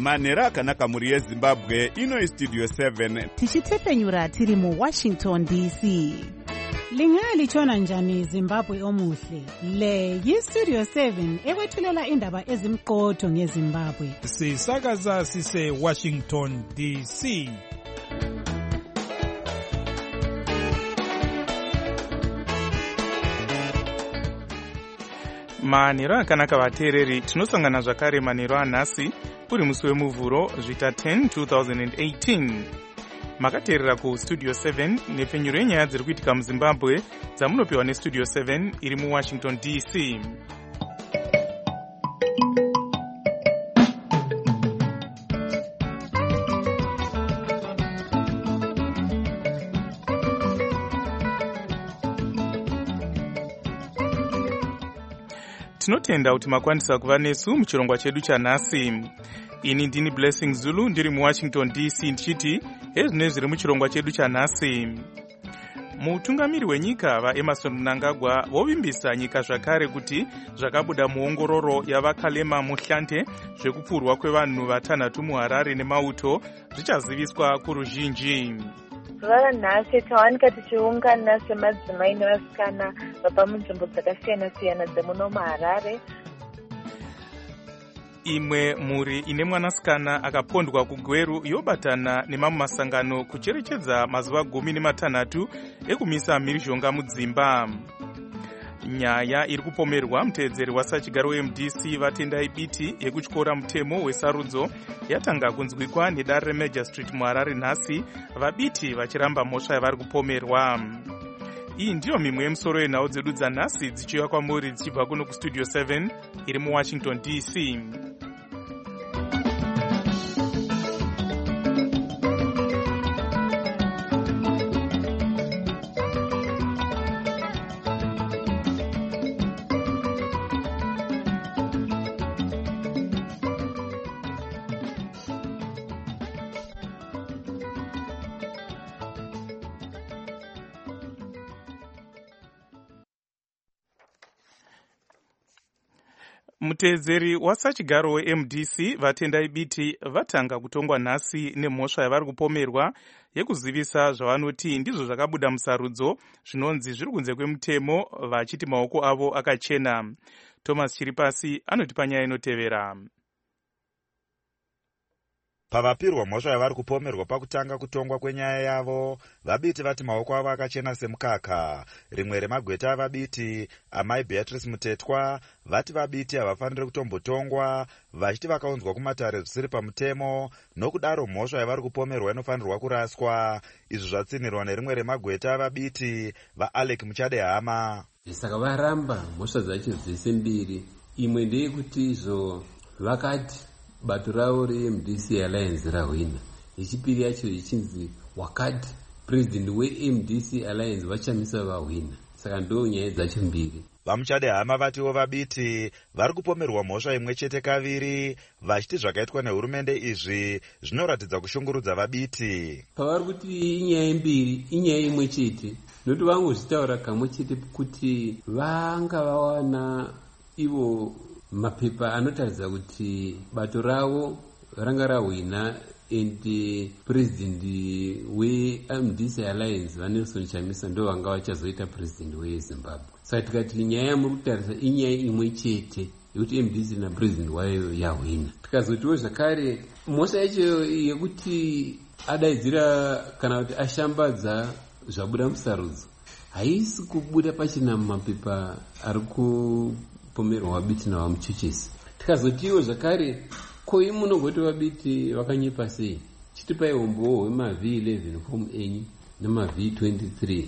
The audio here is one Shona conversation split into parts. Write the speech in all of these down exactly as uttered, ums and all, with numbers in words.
manhero akanaka mhuri yezimbabwe. Ino Studio seven tichitepfenyura tiri mu Washington D C. Lingalitshona njani Zimbabwe omuhle? Le yi-Studio seven ekwethulela indaba ezimqotho ngeZimbabwe. Sisakaza sise Washington D C. Manhero akanaka vateereri, tinosangana zvakare manhero anhasi uri musi wemuvhuro zvita ten two thousand eighteen. Makateerera ku Studio seven nepfenyuro yenyaya dziri kuitika muZimbabwe dzamunopiwa neStudio seven iri muWashington D C. Tinotenda kuti makwanisa kuva nesu muchirongwa chedu chanhasi. Ini ndini Blessing Zulu ndiri muWashington D C ndichiti ezvine zviri muchirongwa chedu chanhasi. Mutungamiri wenyika vaEmerson Mnangagwa vovimbisa nyika zvakare kuti zvakabuda muongororo yavakalema muhlante zvekupfurwa kwevanhu vatanhatu muHarare nemauto zvichaziviswa kuruzhinji. Vava nhasi tawanika tichiungana semadzimai nevasikana vabva munzvimbo dzakasiyana-siyana dzemuno muHarare. Imwe mhuri ine mwanasikana akapondwa kugweru yobatana nemamwe masangano kucherechedza mazuva gumi nematanhatu ekumisa mhirizhonga mudzimba. Nyaya iri kupomerwa muteedzeri wasachigaro weM D C vatendai biti yekutyora mutemo wesarudzo yatanga kunzwikwa nedare reMajor Street muHarare nhasi, vabiti vachiramba mhosva yavari kupomerwa. Iyi ndiyo mimwe yemusoro yenhau dzedu dzanhasi dzichiuya kwamuri dzichibva kuno kuStudio seven iri muWashington D C. Muteedzeri wasachigaro weM D C vatendai biti vatanga kutongwa nhasi nemhosva yavari kupomerwa yekuzivisa zvavanoti ndizvo zvakabuda musarudzo zvinonzi zviri kunze kwemutemo, vachiti maoko avo akachena. Thomas Chiripasi anotipa nyaya inotevera. Pavapirwa mhosva yavari kupomerwa pakutanga kutongwa kwenyaya yavo, vabiti vati maoko avo akachena semukaka. Rimwe remagweta avabiti, amai Beatrice Mutetwa, vati vabiti havafaniri kutombotongwa, vachiti vakaunzwa kumatare zvisiri pamutemo, nokudaro mhosva yavari kupomerwa inofanirwa kuraswa. Izvi zvatsinirwa nerimwe remagweta avabiti, vaAlec Muchadehama. Saka varamba mhosva dzacho dzese mbiri. Imwe ndeyekuti izvo vakati bato ravo reM D C Alliance rahwina. Yechipiri yacho ichinzi wakati president weM D C Alliance vachamisa vahwina. Saka ndo nyaya dzacho mbiri. Vamuchadehama vatiwo vabiti vari kupomerwa mhosva imwe chete kaviri, vachiti zvakaitwa nehurumende izvi zvinoratidza kushungurudza vabiti. Pavari kuti inyaya mbiri, inyaya imwe chete, noti vangozvitaura kamwe chete kuti vanga vawana ivo mapepa anotaridza kuti bato ravo ranga rahwina and president weM D C Alliance vaNelson Chamisa ndo vanga vachazoita president weZimbabwe. Saka tikati nyaya yamuri kutarisa inyaya imwe chete yekuti M D C napresident wayo yahwina. Tikazotiwo zvakare mhosva yacho yekuti adaidzira kana kuti ashambadza zvabuda musarudzo haisi kubuda pachina mumapepa ari kupomerwa vabiti navamuchuchisi. Tikazotiwo zvakare ko imunogoti vabiti vakanyepa sei, chitipai umbowo hwemavi eleven fomu enyu nemavi twenty-three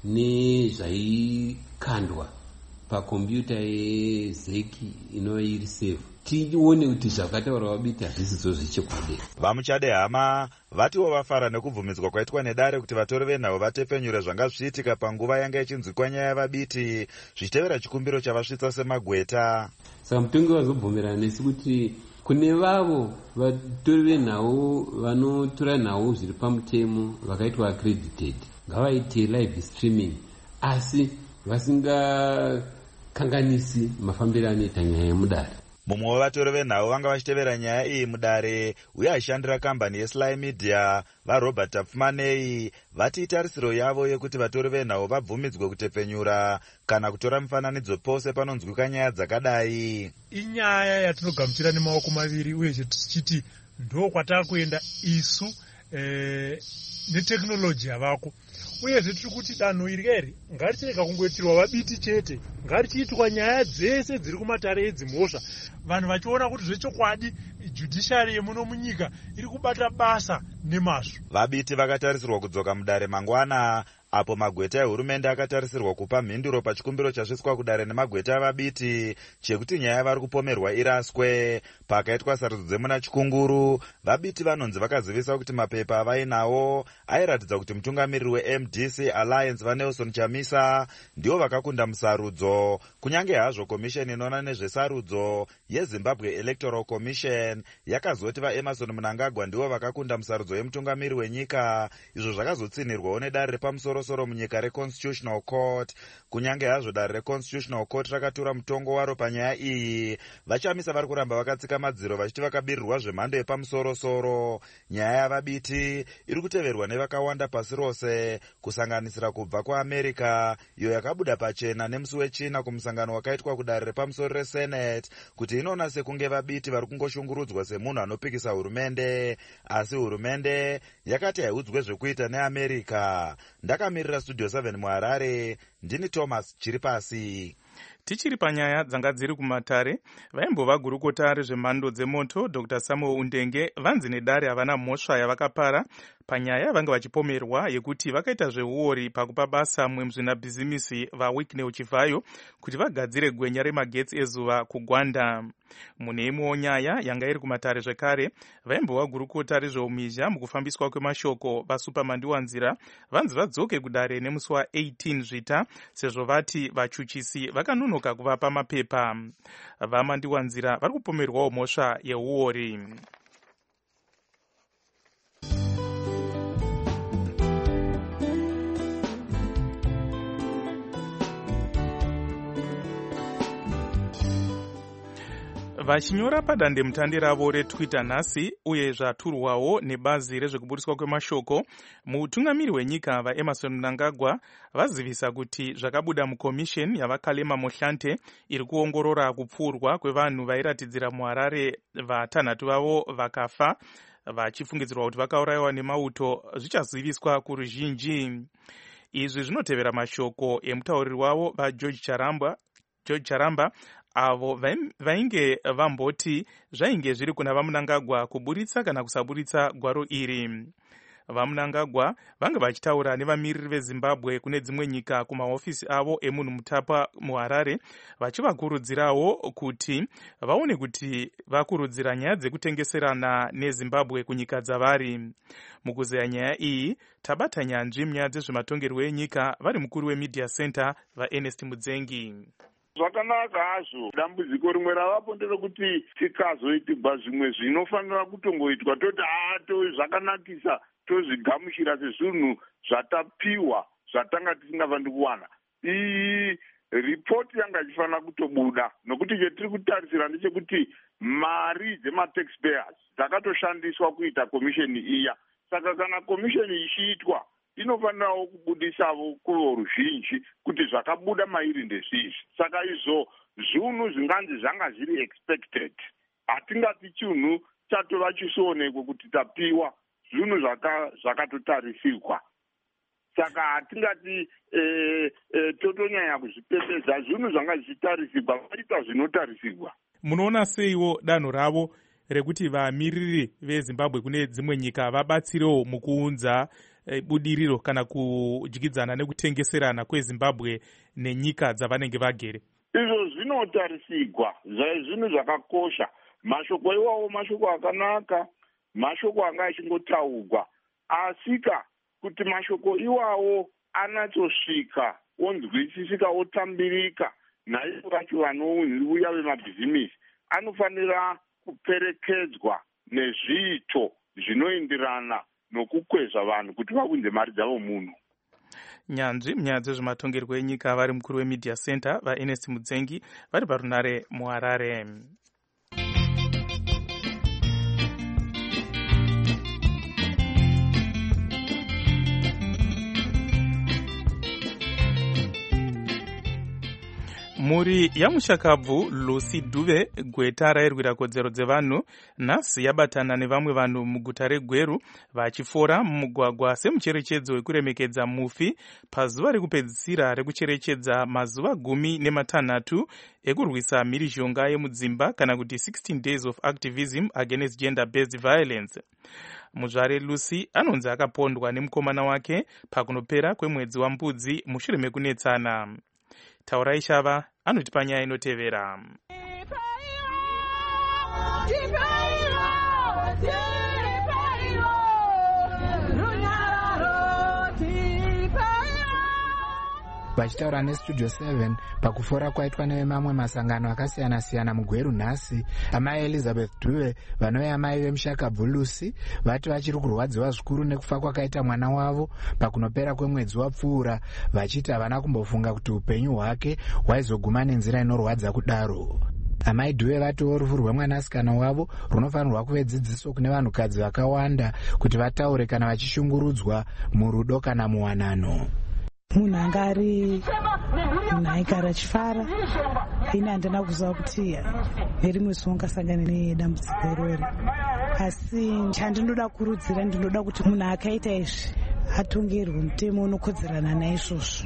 nezvaikandwa pakombiyuta yezeki inova iri safe, tione kuti zvakataura vabiti hazvisizo zvechokwadi. Vamuchadehama vatiwo vafara nekubvumidzwa kwaitwa nedare kuti vatori venhau vatepfenyure zvanga zvichiitika panguva yanga ichinzwikwa nyaya yavabiti, zvichitevera chikumbiro chavasvitsa semagweta. Saka mutongi vazobvumirana nesi kuti kune vavo vatori venhau vanotora nhau zviri pamutemo vakaitwa accredited ngavaite live streaming, asi vasingakanganisi mafambiro anoita nyaya yemudare. mumwe wevatori venhau vanga vachitevera nyaya iyi mudare uye aishandira kambani yeSly Media vaRobert Tapfumanei vati itarisiro yavo yekuti vatori venhau vabvumidzwe kutepfenyura kana kutora mufananidzo pose panonzwika nyaya dzakadai. Inyaya yatinogamuchira nemaoko maviri uye tichiti ndo kwatakuenda isu eh, neteknoloji yavako. Uyezve tiri kuti danho iri iri ngarichireka kungoitirwa vabiti chete, ngarichiitwa nyaya dzese dziri kumatare edzimhosva, vanhu vachiona kuti zvechokwadi judiciary yemuno munyika iri kubata basa nemazvo. Vabiti vakatarisirwa kudzoka mudare mangwana, apo magweta ehurumende akatarisirwa kupa mhinduro pachikumbiro chasviswa kudare nemagweta avabiti chekuti nyaya vari kupomerwa iraswe. Pakaitwa sarudzo dzemuna Chikunguru, vabiti vanonzi vakazivisa kuti mapepa avainawo airatidza kuti mutungamiriri weM D C Alliance vaNelson Chamisa ndivo vakakunda musarudzo, kunyange hazvo komisheni inoona nezvesarudzo yeZimbabwe Electoral Commission yakazoti vaEmerson Mnangagwa ndivo vakakunda musarudzo yemutungamiriri wenyika, izvo zvakazotsinirwawo nedare repamusoro soro munyika reConstitutional Court. Kunyange hazvo dare reConstitutional Court rakatora mutongo waro panyaya iyi, vaChamisa vari kuramba vakatsika madziro vachiti vakabirirwa zvemhando yepamusoro-soro. Nyaya yavabiti iri kuteverwa nevakawanda pasi rose, kusanganisira kubva kuAmerica iyo yakabuda pachena nemusi wechina kumusangano wakaitwa kudare repamusoro reSenate kuti inoona sekunge vabiti vari kungoshungurudzwa semunhu anopikisa hurumende, asi hurumende yakati haiudzwe zvekuita neAmerica. Ndakamirira Studio seven muHarare, ndini Thomas Chiripasi. Tichiri panyaya dzanga dziri kumatare, vaimbova gurukota rezvemhando dzemoto Doctor Samuel Undenge vanzi nedare havana mhosva yavakapara panyaya vanga vachipomerwa yekuti vakaita zveuori pakupa basa mumwe muzvinabhizimisi vaWicknell Chivayo kuti vagadzire gwenya remagetsi ezuva kuGwanda. Mune imwewo nyaya yanga iri kumatare zvekare, vaimbova gurukota rezveumhizha mukufambiswa kwemashoko vaSupermandiwanzira vanzi vadzoke kudare nemusi wa18 Zvita sezvo vati vachuchisi vakanonoka kuvapa mapepa. VaMandiwanzira vari kupomerwawo mhosva yeuori. Vachinyora padandemutande ravo reTwitter nhasi uye zvaturwawo nebazi rezvekuburiswa kwemashoko, mutungamiri wenyika vaEmerson Mnangagwa vazivisa kuti zvakabuda mukomisheni yavaKalema Mohlante iri kuongorora kupfurwa kwevanhu vairatidzira muHarare vatanhatu vavo vakafa vachifungidzirwa kuti vakaurayiwa nemauto zvichaziviswa kuruzhinji. Izvi zvinotevera mashoko emutauriri wavo vaGeorge Charamba, George Charamba avo vainge vamboti zvainge zviri kuna vaMnangagwa kuburitsa kana kusaburitsa gwaro iri. VaMnangagwa vanga vachitaura nevamiriri veZimbabwe kune dzimwe nyika kumahofisi avo emunhu mutapa muHarare, vachivakurudzirawo kuti vaone kuti vakurudzira nyaya dzekutengeserana neZimbabwe kunyika dzavari. Mukuzeya nyaya iyi, tabata nyanzvi munyaya dzezvematongerwo enyika vari mukuru weMedia Center vaErnest Mudzengi. Zvakanaka hazvo, dambudziko rimwe ravapo nderekuti tikazoitirwa zvimwe zvinofanira kutongoitwa toti aato zvakanakisa tozvigamuchira sezvinhu zvatapiwa zvatanga tisingavandi kuwana. Iyi ripoti yanga ichifanira kutobuda, nokuti chetiri kutarisira ndechekuti mari dzemataxpayers dzakatoshandiswa kuita komisheni iya. Saka kana komisheni ichiitwa inofanirawo kubudisavo kuvo ruzhinji kuti zvakabuda mairi ndezvizvi. Saka izvo zvinhu zvinganzi zvanga zviri expected. Hatingati chinhu chatova chisionekwe kuti tapiwa, zvinhu zvakatotarisirwa. Saka hatingati e, e, totonyanya kuzvipepedza, zvinhu zvanga zvichitarisirwa vaita zvinotarisirwa. Munoona seiwo danho ravo rekuti vamiriri veZimbabwe kune dzimwe nyika vabatsirewo mukuunza budiriro kana kudyidzana nekutengeserana kweZimbabwe nenyika dzavanenge vagere? Izvo zvinotarisirwa, zvinhu zvakakosha. Mashoko iwawo mashoko akanaka, mashoko anga achingotaurwa, asika kuti mashoko iwawo anatsosvika onzwisisika otambirika naivo vacho vanouya vemabhizimisi, anofanira kuperekedzwa nezviito zvinoenderana nokukwezva vanhu kuti vaunze mari dzavo munhu. Nyanzvi munyaya dzezvematongerwo enyika vari mukuru weMedia Center vaErnest Mudzengi vari parunare muHarare. Mhuri yamushakabvu Lucy Dube, gweta rairwira kodzero dzevanhu, nhasi yabatana nevamwe vanhu muguta reGweru vachifora mumugwagwa semucherechedzo wekuremekedza mufi pazuva rekupedzisira rekucherechedza mazuva gumi nematanhatu ekurwisa mhirizhonga yemudzimba kana kuti sixteen days of activism against gender based violence. Muzvare Lucy anonzi akapondwa nemukomana wake pakunopera kwemwedzi waMbudzi mushure mekunetsana. Taurai Shava anotipa nyaya inotevera. Vachitaura nestudio seven pakufora kwaitwa nevemamwe masangano akasiyana-siyana muGweru nhasi, amai Elizabeth Dube vanove amai vemushakabvu Lucy vati vachiri kurwadziwa zvikuru nekufa kwakaita mwana wavo pakunopera kwemwedzi wapfuura, vachiti havana kumbofunga kuti upenyu hwake hwaizoguma nenzira inorwadza kudaro. Amai Dube vatiwo rufu rwemwanasikana wavo runofanirwa kuve dzidziso kune vanhukadzi vakawanda kuti vataure kana vachishungurudzwa murudo kana muwanano. Munhu anga ari munhu aigara achifara, ini handina kuziva kuti nerimwe zuva ungasangana nedambudziko irori, asi chandinoda kurudzira ndinoda kuti munhu akaita izvi atongerwe mutemo unokodzerana naizvozvo.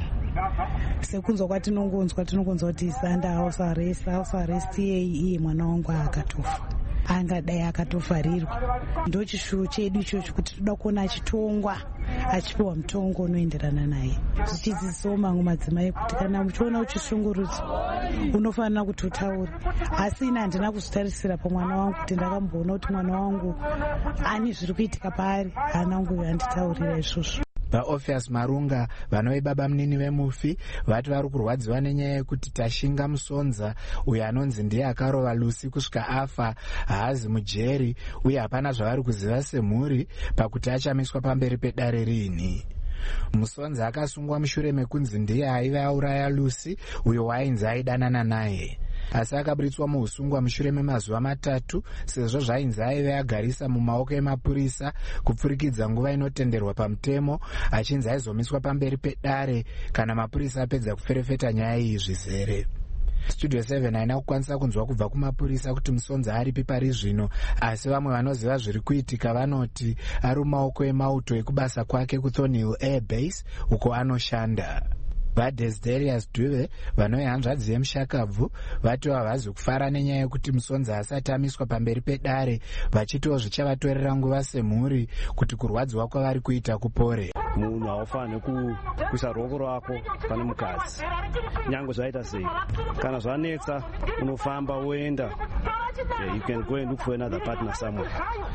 Sekunzwa kwatinongonzwa tinongonzwa kuti isanda house arrest house arrest iyei iye mwana wangu akatofa, angadai akatofarirwa. Ndo chishuwo chedu ichocho kuti toda kuona achitongwa achipiwa mutongo unoenderana naye, zvichidzidzisawo mamwe madzimai kuti kana muchiona uchishungurudzwa unofanira kuti utaure. Asi ina handina kuzotarisira pamwana wangu kuti ndakamboona kuti mwana wangu ani zviri kuitika paari, hana wangu handitaurira izvozvo. VaOpheus Marunga vanove baba munini vemufi vati vari kurwadziwa nenyaya yekuti Tashinga Musonza uyo anonzi ndiye akarova Lucy kusvika afa haazi mujeri uye hapana zvavari kuziva semhuri pakuti achamiswa pamberi pedare riini. Musonza akasungwa mushure mekunzi ndiye aiva auraya Lucy uyo wainzi aidanana naye, asi akaburitswa muusungwa mushure memazuva matatu sezvo zvainzi aive agarisa mumaoko emapurisa kupfurikidza nguva inotenderwa pamutemo, achinzi aizomiswa pamberi pedare kana mapurisa apedza kuferefeta nyaya iyi zvizere. Studio seven haina kukwanisa kunzwa kubva kumapurisa kuti Musonza aripi pari zvino, asi vamwe vanoziva zviri kuitika vanoti ari mumaoko emauto ekubasa kwake kuThornhill Air Base uko anoshanda. VaDesdarius Dube vanove hanzvadzi yemushakabvu vati havazi kufara nenyaya yekuti Musonza asati amiswa pamberi pedare, vachitiwo zvichavatorera nguva semhuri kuti kurwadziwa kwavari kuita kupore. Munhu haufaniri kuisa ruoko rwako pane mukadzi nyange zvaita sei. Kana zvanetsa unofamba woenda, yeah, you can go and look for another partner somewhere.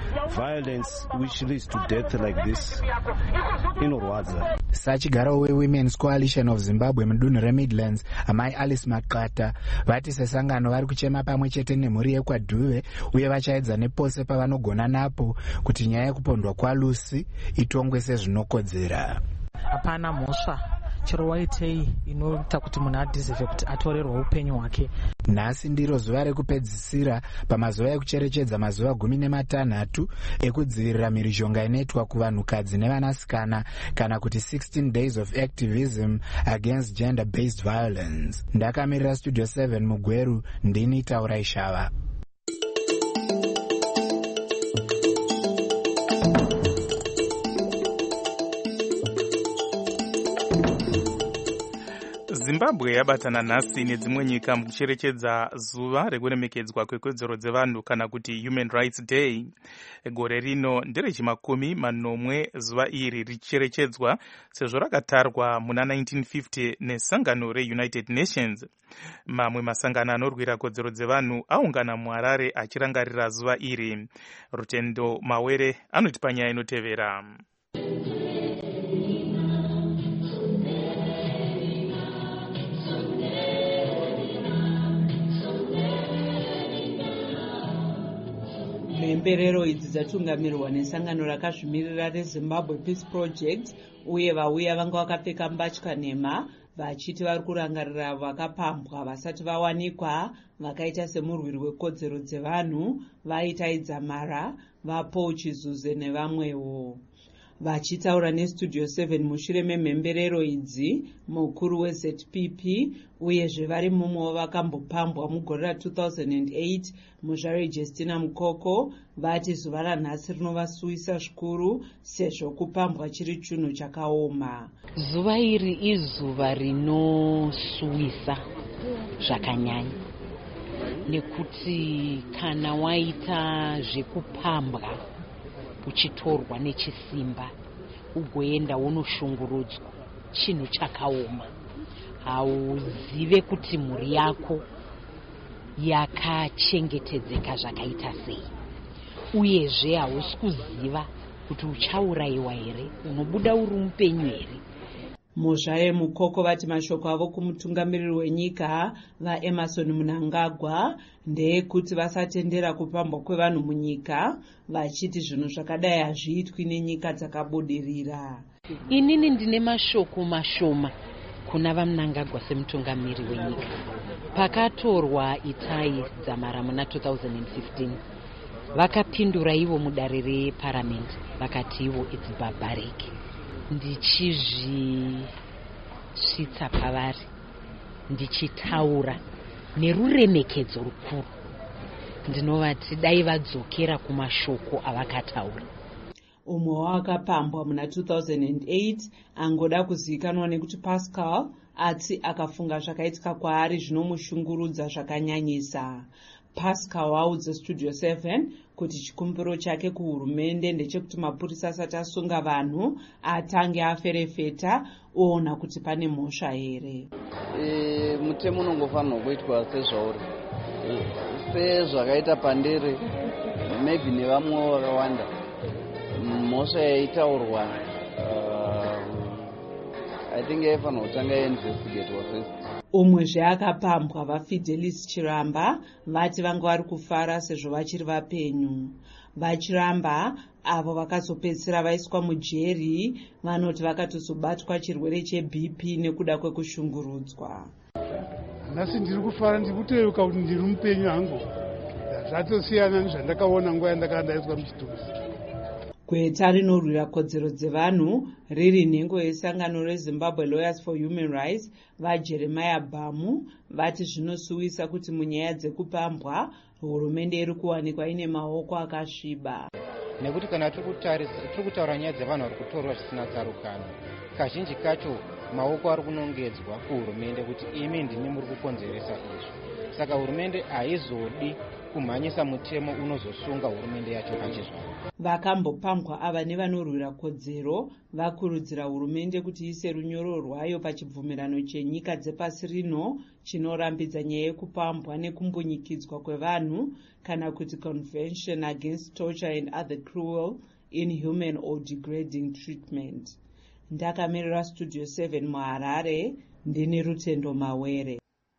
Violence which leads to death like this inorwadza. Sachigaro weWomen's Coalition of Zimbabwe mudunhu reMidlands amai Alice Maqata vati sesangano vari kuchema pamwe chete nemhuri yekwaDuve uye vachaedza nepose pavanogona napo kuti nyaya yekupondwa kwaLucy itongwe sezvinokodzera. Hapana mhosva chero waitei inoita kuti munhu adhizivhe kuti atorerwa upenyu hwake. Nhasi ndiro zuva rekupedzisira pamazuva ekucherechedza mazuva gumi nematanhatu ekudzivirira mhirizhonga inoitwa kuvanhukadzi nevanasikana kana kuti sixteen days of activism against gender based violence. Ndakamirira Studio seven muGweru, ndini Taurai Shava. Zimbabwe yabatana nhasi nedzimwe nyika mukucherechedza zuva rekuremekedzwa kwekodzero dzevanhu kana kuti Human Rights Day. Gore rino nderechimakumi manomwe zuva iri richerechedzwa sezvo rakatarwa muna nineteen fifty nesangano reUnited Nations. Mamwe masangano anorwira kodzero dzevanhu aungana muHarare achirangarira zuva iri. Rutendo Mawere anotipa nyaya inotevera. Mhemberero idzi dzatungamirirwa nesangano rakazvimirira reZimbabwe Peace Project uye vauya vanga vakapfeka mbatya nhema vachiti vari kurangarira vakapambwa vasati vawanikwa vakaita semurwiri wekodzero dzevanhu vaitaidza Mara, vaPaul Chizuze nevamwewo. Vachitaura nestudio seven mushure memhemberero idzi, mukuru weZ P P uyezve vari mumwe vakambopambwa mugore ra two thousand eight muzvare Justina Mukoko vati zuva ranhasi rinovasuvisa zvikuru sezvo kupambwa chiri chinhu chakaoma. Zuva iri izuva rinosuwisa zvakanyanya nekuti kana waita zvekupambwa uchitorwa nechisimba ugoenda unoshungurudzwa chinhu chakaoma, hauzive kuti mhuri yako yakachengetedzeka zvakaita sei, uyezve hausi kuziva kuti uchaurayiwa here, unobuda uri mupenyu here. Muzvare Mukoko vati mashoko avo kumutungamiriri wenyika vaEmerson Mnangagwa ndeyekuti vasatendera kupambwa kwevanhu munyika, vachiti zvinhu zvakadai hazviitwi nenyika dzakabudirira. Inini ndine mashoko mashoma kuna vaMnangagwa semutungamiriri wenyika. Pakatorwa Itai Dzamara muna two thousand fifteen vakapindura ivo mudare reparamende vakati ivo it's barbaric. Ndichizvisvitsa pavari ndichitaura neruremekedzo rukuru, ndinovati dai vadzokera kumashoko avakataura. Umwe wakapambwa muna two thousand eight angoda kuzivikanwa nekuti Pascal ati akafunga zvakaitika kwaari zvinomushungurudza zvakanyanyisa. Pascal waudza Studio seven kuti chikumbiro chake kuhurumende ndechekuti mapurisa asati asunga vanhu atange aferefeta oona kuti pane mhosva here. E, mutemo unongofanirwa kuitwa sezvauri sezvakaita pandere maybe nevamwe vakawanda. Mhosva yaitaurwa uh, I think yaifanirwa kutanga yainvestigatwa first. Umwe zveakapambwa vaFidelis Chiramba vati vanga vari kufara sezvo vachiri vapenyu. VaChiramba avo vakazopedzisira vaiswa mujeri vanoti vakatozobatwa chirwere cheB P nekuda kwekushungurudzwa. Nhasi ndiri kufara ndiri kuteuka kuti ndiri mupenyu hangu. Zvatosiyana nezvandakaona nguva yandakanga ndaiswa muchituzi. Gweta rinorwira kodzero dzevanhu riri nhengo yesangano reZimbabwe Lawyers for Human Rights vaJeremiah Bamu vati zvinosuwisa kuti munyaya dzekupambwa hurumende iri kuwanikwa ine maoko akasviba. Nekuti kana tiri kutaura nyaya dzevanhu vari kutorwa zvisina tsarukano, kazhinji kacho maoko ari kunongedzwa kuhurumende kuti imi ndimi muri kukonzeresa izvi. Saka hurumende haizodi kumhanyisa mutemo unozosunga hurumende yacho pachizvaro. Vakambopambwa ava nevanorwira kodzero vakurudzira hurumende kuti ise runyoro rwayo pachibvumirano chenyika dzepasi rino chinorambidza nyaya yekupambwa nekumbunyikidzwa kwevanhu kana kuti Convention Against Torture and Other Cruel, Inhuman or Degrading Treatment. Ndakamirira Studio seven muHarare, ndini Rutendo Mawere.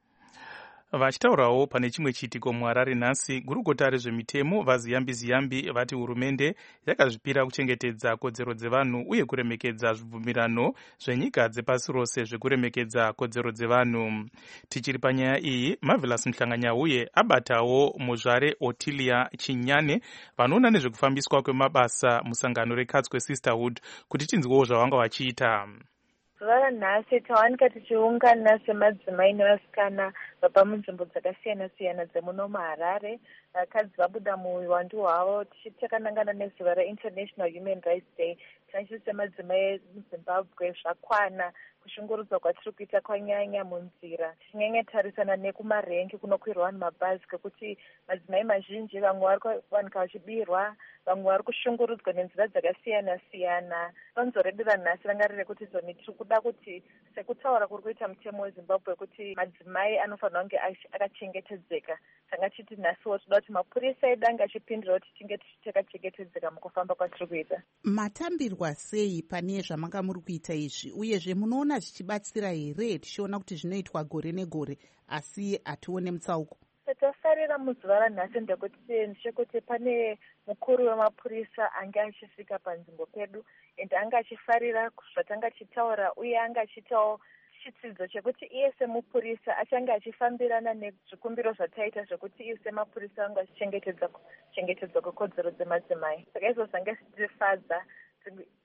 Vachitaurawo pane chimwe chiitiko muHarare nhasi, gurukota rezvemitemo vaZiyambi Ziyambi vati hurumende yakazvipira kuchengetedza kodzero dzevanhu uye kuremekedza zvibvumirano zvenyika dzepasi rose zvekuremekedza kodzero dzevanhu. Tichiri panyaya iyi, Marvelous Mhlanganyauye abatawo muzvare Otilia Chinyane vanoona nezvekufambiswa kwemabasa musangano reKatswe Sisterhood kuti tinzwewo zvavanga vachiita. Zuva ranhasi tawanika tichiungana semadzimai nevasikana vabva munzvimbo dzakasiyana-siyana dzemuno muHarare. Vakadzi vabuda muuwandu hwavo tichitakanangana nezuva reInternational Human Rights Day. Tinachiti semadzimai muZimbabwe zvakwana kushungurudzwa kwatiri kuita kwanyanya munzira. Tichinyanya tarisana nekumarengi kunokwirwa vanhu mabhazi kwekuti madzimai mazhinji vamwe vari kuwanika vachibirwa, vamwe vari kushungurudzwa nenzira dzakasiyana-siyana. Donzo redu ranhasi ranga riri kuti zoni tiri kuda kuti sekutaura kuri kuita mutemo weZimbabwe kuti madzimai anofanirwa kunge akachengetedzeka. Tanga chiti nhasiwo toda kuti mapurisa edu ange achipindira kuti tinge takachengetedzeka mukufamba kwatiri kuita. Matambirwa sei pane zvamanga muri kuita izvi, uyezve munoona zvichibatsira here tichiona kuti zvinoitwa gore negore asi hatione mutsauko? Tafarira muzuva ranhasi ndekuti ndechekuti pane mukuru wemapurisa ange achisvika panzvimbo pedu ende anga achifarira zvatanga achitaura uye anga achiitawo chitsidzo chekuti iye semupurisa achange achifambirana nezvikumbiro zvataita zvekuti iye semapurisa anga achichengetedza chengetedzwa kwekodzero dzemadzimai. Saka izvo zvanga zvichifadza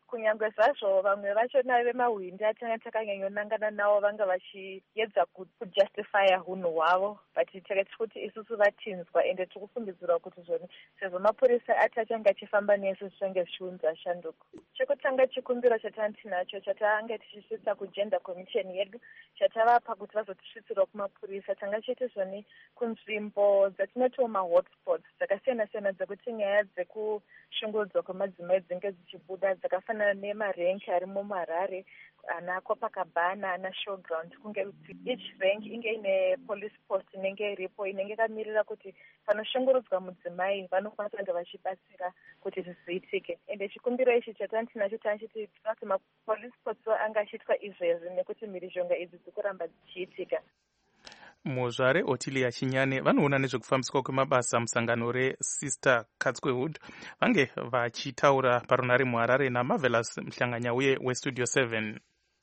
kunyange zvazvo vamwe vacho navemahwindi atanga takanyanyonangana navo vanga vachiedza kujustifya hunhu hwavo but takati kuti isusu vatinzwa ende tiri kufungidzirwa kuti zvoni sezvo mapurisa ati achange achifamba nesu zvichange zvichiunza shanduko. Chekutanga chikumbiro chatanga tinacho chatanga tichisvitsa kugender commission yedu chatavapa kuti vazotisvitsirawo kumapurisa tanga chiti zvoni kunzvimbo dzatinotiwo mahotspots dzakasiyana-siyana dzekuti nyaya dzekushungurudzwa kwemadzimai dzinenge dzichibuda dzakafanana nemarengi ari muMarare ana Copacabana ana Showground kunge each rank inge ine police post inenge iripo inenge kamirira kuti panoshungurudzwa mudzimai vanokwanisa kunge vachibatsira kuti zviziitike ende chikumbiro ichi chatanga tinacho tanchiti tinoti mapolice post anga achiitwa izvezvi nekuti mhirizhonga idzi dzikuramba dzichiitika. Muzvare Otilia Chinyane vanoona nezvekufambiswa kwemabasa musangano reSister Catsquewood vange vachitaura parunare muHarare naMarvelous Mhlanganya uye weStudio seven.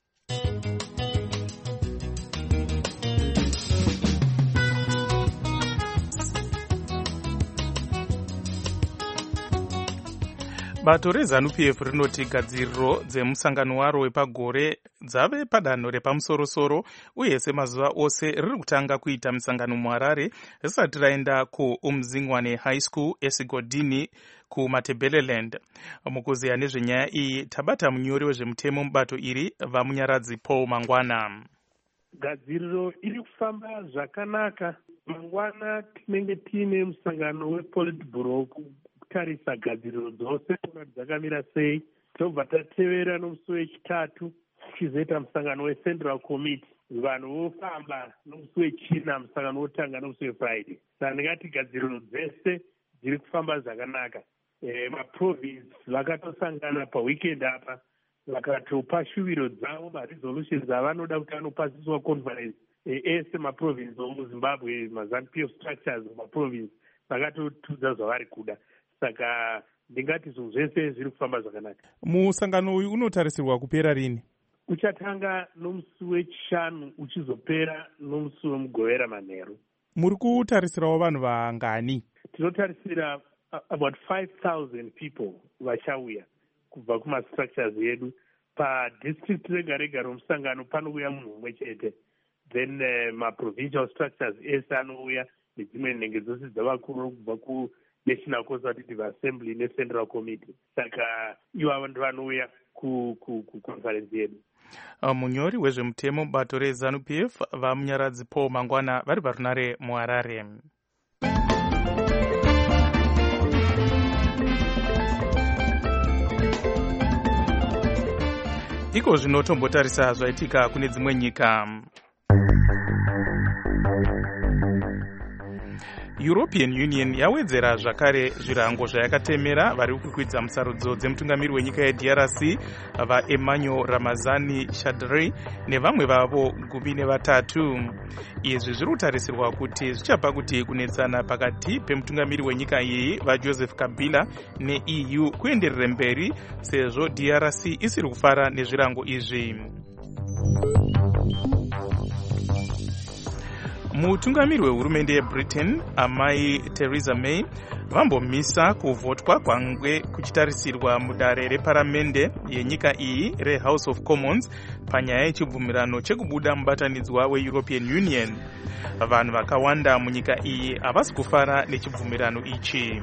Bato reZANU-P F rinoti gadziriro dzemusangano waro wepagore dzave padanho repamusoro-soro uye semazuva ose riri kutanga kuita musangano muHarare risati raenda kuUmzingwane High School eSigodini kuMatebeleland. Mukuziya nezvenyaya iyi tabata munyori wezvemutemo mubato iri vamunyaradzi Paul Mangwana. Gadziriro iri kufamba zvakanaka. Mangwana tinenge tiine musangano wePolitburo kutarisa gadziriro dzose kuti dzakamira sei. Tobva tatevera nomusi wechitatu tichizoita musangano weCentral Committee. Vanhu vofamba nomusi wechina, musangano wotanga nomusi weFriday. Saka ndingati gadziriro dzese dziri kufamba zvakanaka. E, maprovince vakatosangana paweekend apa vakatopa shuviro dzavo maresolutions avanoda kuti anopasiswa conference e, ese maprovince omuZimbabwe maZANU-P F structures maprovince vakatotudza zvavari kuda. Saka ndingati zvinhu zvese zviri kufamba zvakanaka. Musangano uyu unotarisirwa kupera rini? Uchatanga nomusi wechishanu uchizopera nomusi wemugovera manheru. Muri kutarisirawo vanhu vangani? Tinotarisira about five thousand people vachauya kubva kumastructures edu. Padistrict rega rega romusangano panouya munhu mumwe chete. Then uh, maprovincial structures ese anouya nedzimwe nhengo dzose dzavakuru kubva ku National Consultative Assembly neCentral Committee. Saka ivo vanouya kuconference yedu. Munyori wezvemutemo bato reZANU-P F vamunyaradzi Paul Mangwana vari parunare muHarare. Iko zvino tombotarisa zvaitika kune dzimwe nyika. European Union yawedzera zvakare zvirango zvayakatemera vari kukwidza musarudzo dzemutungamiri wenyika yeD R C vaEmmanuel Ramazani Shadary nevamwe vavo gumi nevatatu. Izvi zviri kutarisirwa kuti zvichapa kuti kunetsana pakati pemutungamiri wenyika iyi vaJoseph Kabila neE U kuenderere mberi sezvo D R C isiri kufara nezvirango izvi. Mutungamiri wehurumende yeBritain amai Theresa May vambomisa kuvhotwa kwangwe kuchitarisirwa mudare reparamende yenyika iyi reHouse of Commons panyaya yechibvumirano chekubuda mubatanidzwa weEuropean Union. Vanhu vakawanda munyika iyi havasi kufara nechibvumirano ichi.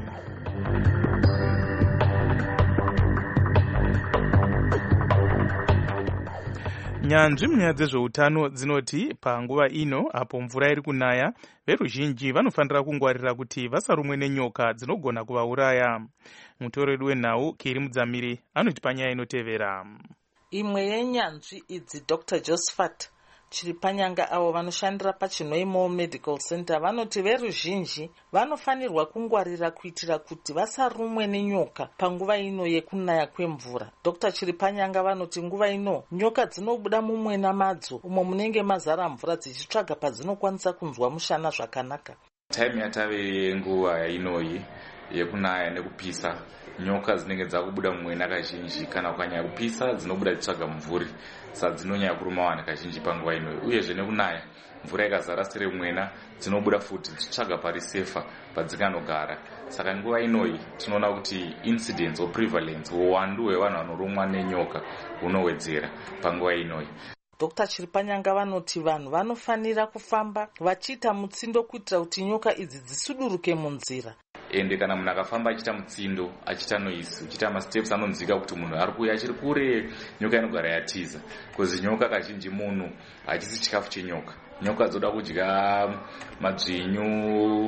Nyanzvi munyaya dzezveutano dzinoti panguva ino apo mvura iri kunaya veruzhinji vanofanira kungwarira kuti vasarumwe nenyoka dzinogona kuvauraya. Mutoreri wenhau Kiri Mudzamiri anoti panyaya inotevera. Imwe yenyanzvi idzi Doctor Josephat Chiripanyanga avo vanoshandira paChinoimo Medical Center vanoti veruzhinji vanofanirwa kungwarira kuitira kuti vasarumwe nenyoka panguva ino yekunaya kwemvura. Doctor Chiripanyanga vanoti nguva ino nyoka dzinobuda mumwena madzo umo munenge mazara mvura dzichitsvaga padzinokwanisa kunzwa mushana zvakanaka. Time yatave nguva inoyi yekunaya nekupisa, nyoka dzinenge dzakubuda mumwena kazhinji kana kukanyanya kupisa dzinobuda dzitsvaga mvuri, saka dzinonyanya kuruma vanhu kazhinji panguva inoyi. Uyezve nekunaya mvura ikazara sere mwena dzinobuda futi dzitsvaga pari sefa padzikanogara. Saka nguva inoyi tinoona kuti incidence or prevalence, uwandu hwevanhu vanorumwa nenyoka hunowedzera panguva inoyi. Dr Chiripanyanga vanoti vanhu vanofanira kufamba vachiita mutsindo kuitira kuti nyoka idzi dzisuduruke munzira. Ende kana munhu akafamba achiita mutsindo, achiita noise, achiita masteps anonzwika kuti munhu ari kuuya achiri kure, nyoka inogara yatiza. Kozi nyoka kazhinji munhu hachisi chikafu chenyoka. Nyoka dzoda kudya madzvinyu,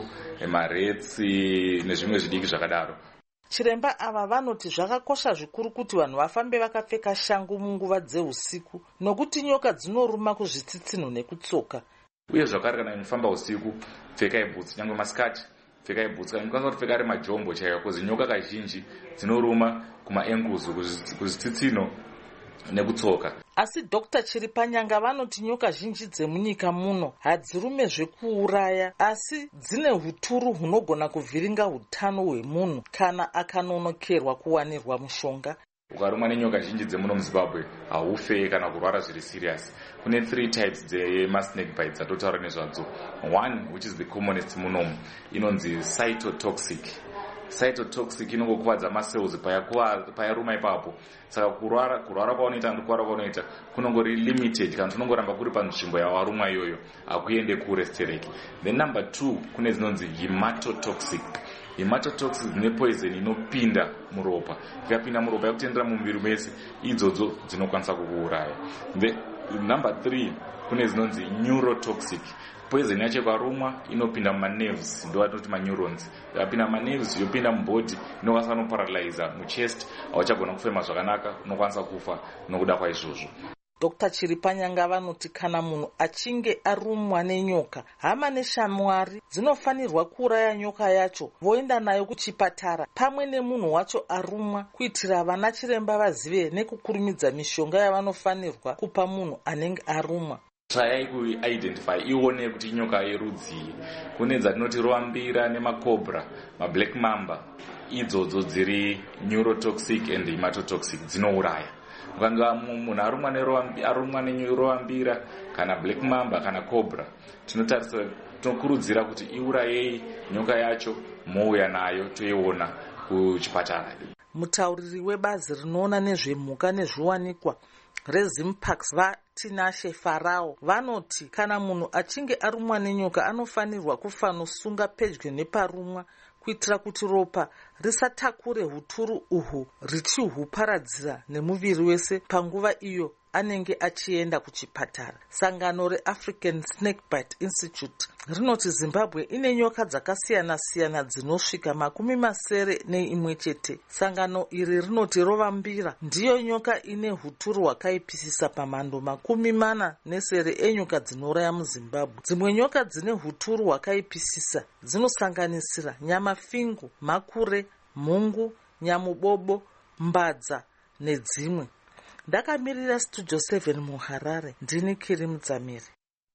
maretsi nezvimwe zvidiki zvakadaro. Chiremba ava vanoti zvakakosha zvikuru kuti vanhu vafambe vakapfeka shangu munguva dzeusiku nokuti nyoka dzinoruma kuzvitsitsinho nekutsoka. Uye zvakare kana inofamba usiku, pfekai bhutsi, nyangwe masikati, pfekai bhutsi, kana mukwanisa kupfeka ari majombo chaiwo, kozi nyoka kazhinji dzinoruma kumaengles, kuzvitsitsinho nekutsoka. Asi Dr Chiripanyanga vanoti nyoka zhinji dzemunyika muno hadzirume zvekuuraya, asi dzine huturu hunogona kuvhiringa hutano hwemunhu kana akanonokerwa kuwanirwa mushonga. Ukarumwa nenyoka zhinji dzemuno muZimbabwe haufe kana kurwara zviri serious. Kune three types dzemasnake bites dzatotaura nezvadzo. One, which is the commonest munomu, inonzi cytotoxic. Cytotoxic inongokuvadza macells payaruma ipapo. Saka kurwara kurwara kwaunoita ndokurwara kwaunoita kunongori limited kana tunongoramba kuri panzvimbo yawarumwa iyoyo, hakuende kure stereki. Then number two, kune dzinonzi hematotoxic. Hematotoxic dzine poison inopinda muropa. Ikapinda muropa yakutendera mumuviri mese, idzodzo dzinokwanisa kukuuraya. Then number three, kune dzinonzi neurotoxic. Poison yacho ikarumwa inopinda mumanerves, ndo vatinoti maneurons. Ikapinda mumanerves yopinda mubody, inokwanisa kuparalyza muchest, hauchagona kufema zvakanaka, unokwanisa kufa nokuda kwaizvozvo. Dr Chiripanyanga vanoti kana munhu achinge arumwa nenyoka, hama neshamwari dzinofanirwa kuuraya nyoka yacho voenda nayo kuchipatara pamwe nemunhu wacho arumwa, kuitira vana chiremba vazive nekukurumidza mishonga yavanofanirwa kupa munhu anenge arumwa. Tryai kuidentify, ione kuti nyoka yerudzi. Kune dzatinoti roambira nemakobra, mablack mamba, idzodzo dziri neurotoxic and hematotoxic, dzinouraya. Ukanga munhu arumwa nerumwa neroambira kana black mamba kana cobra, tinotarisa tinokurudzira kuti iurayei nyoka yacho, mouya nayo toiona kuchipatara. Mutauriri webazi rinoona nezvemhuka nezviwanikwa reZimparks vaTinashe Farao vanoti kana munhu achinge arumwa nenyoka anofanirwa kufanosunga pedyo neparumwa kuitira kuti ropa risatakure huturu uhu richihuparadzira nemuviri wese panguva iyo anenge achienda kuchipatara. Sangano reAfrican Snakebite Institute rinoti Zimbabwe ine nyoka dzakasiyana-siyana dzinosvika makumi masere neimwe chete. Sangano iri rinoti rovambira ndiyo nyoka ine huturu hwakaipisisa pamhando makumi mana nesere enyoka dzinoraya muZimbabwe. Dzimwe nyoka dzine huturu hwakaipisisa dzinosanganisira nyamafingu, makure, mhungu, nyamubobo, mbadza nedzimwe. Ndakamirira Studio seven muHarare, ndini Kiri Mudzamiri.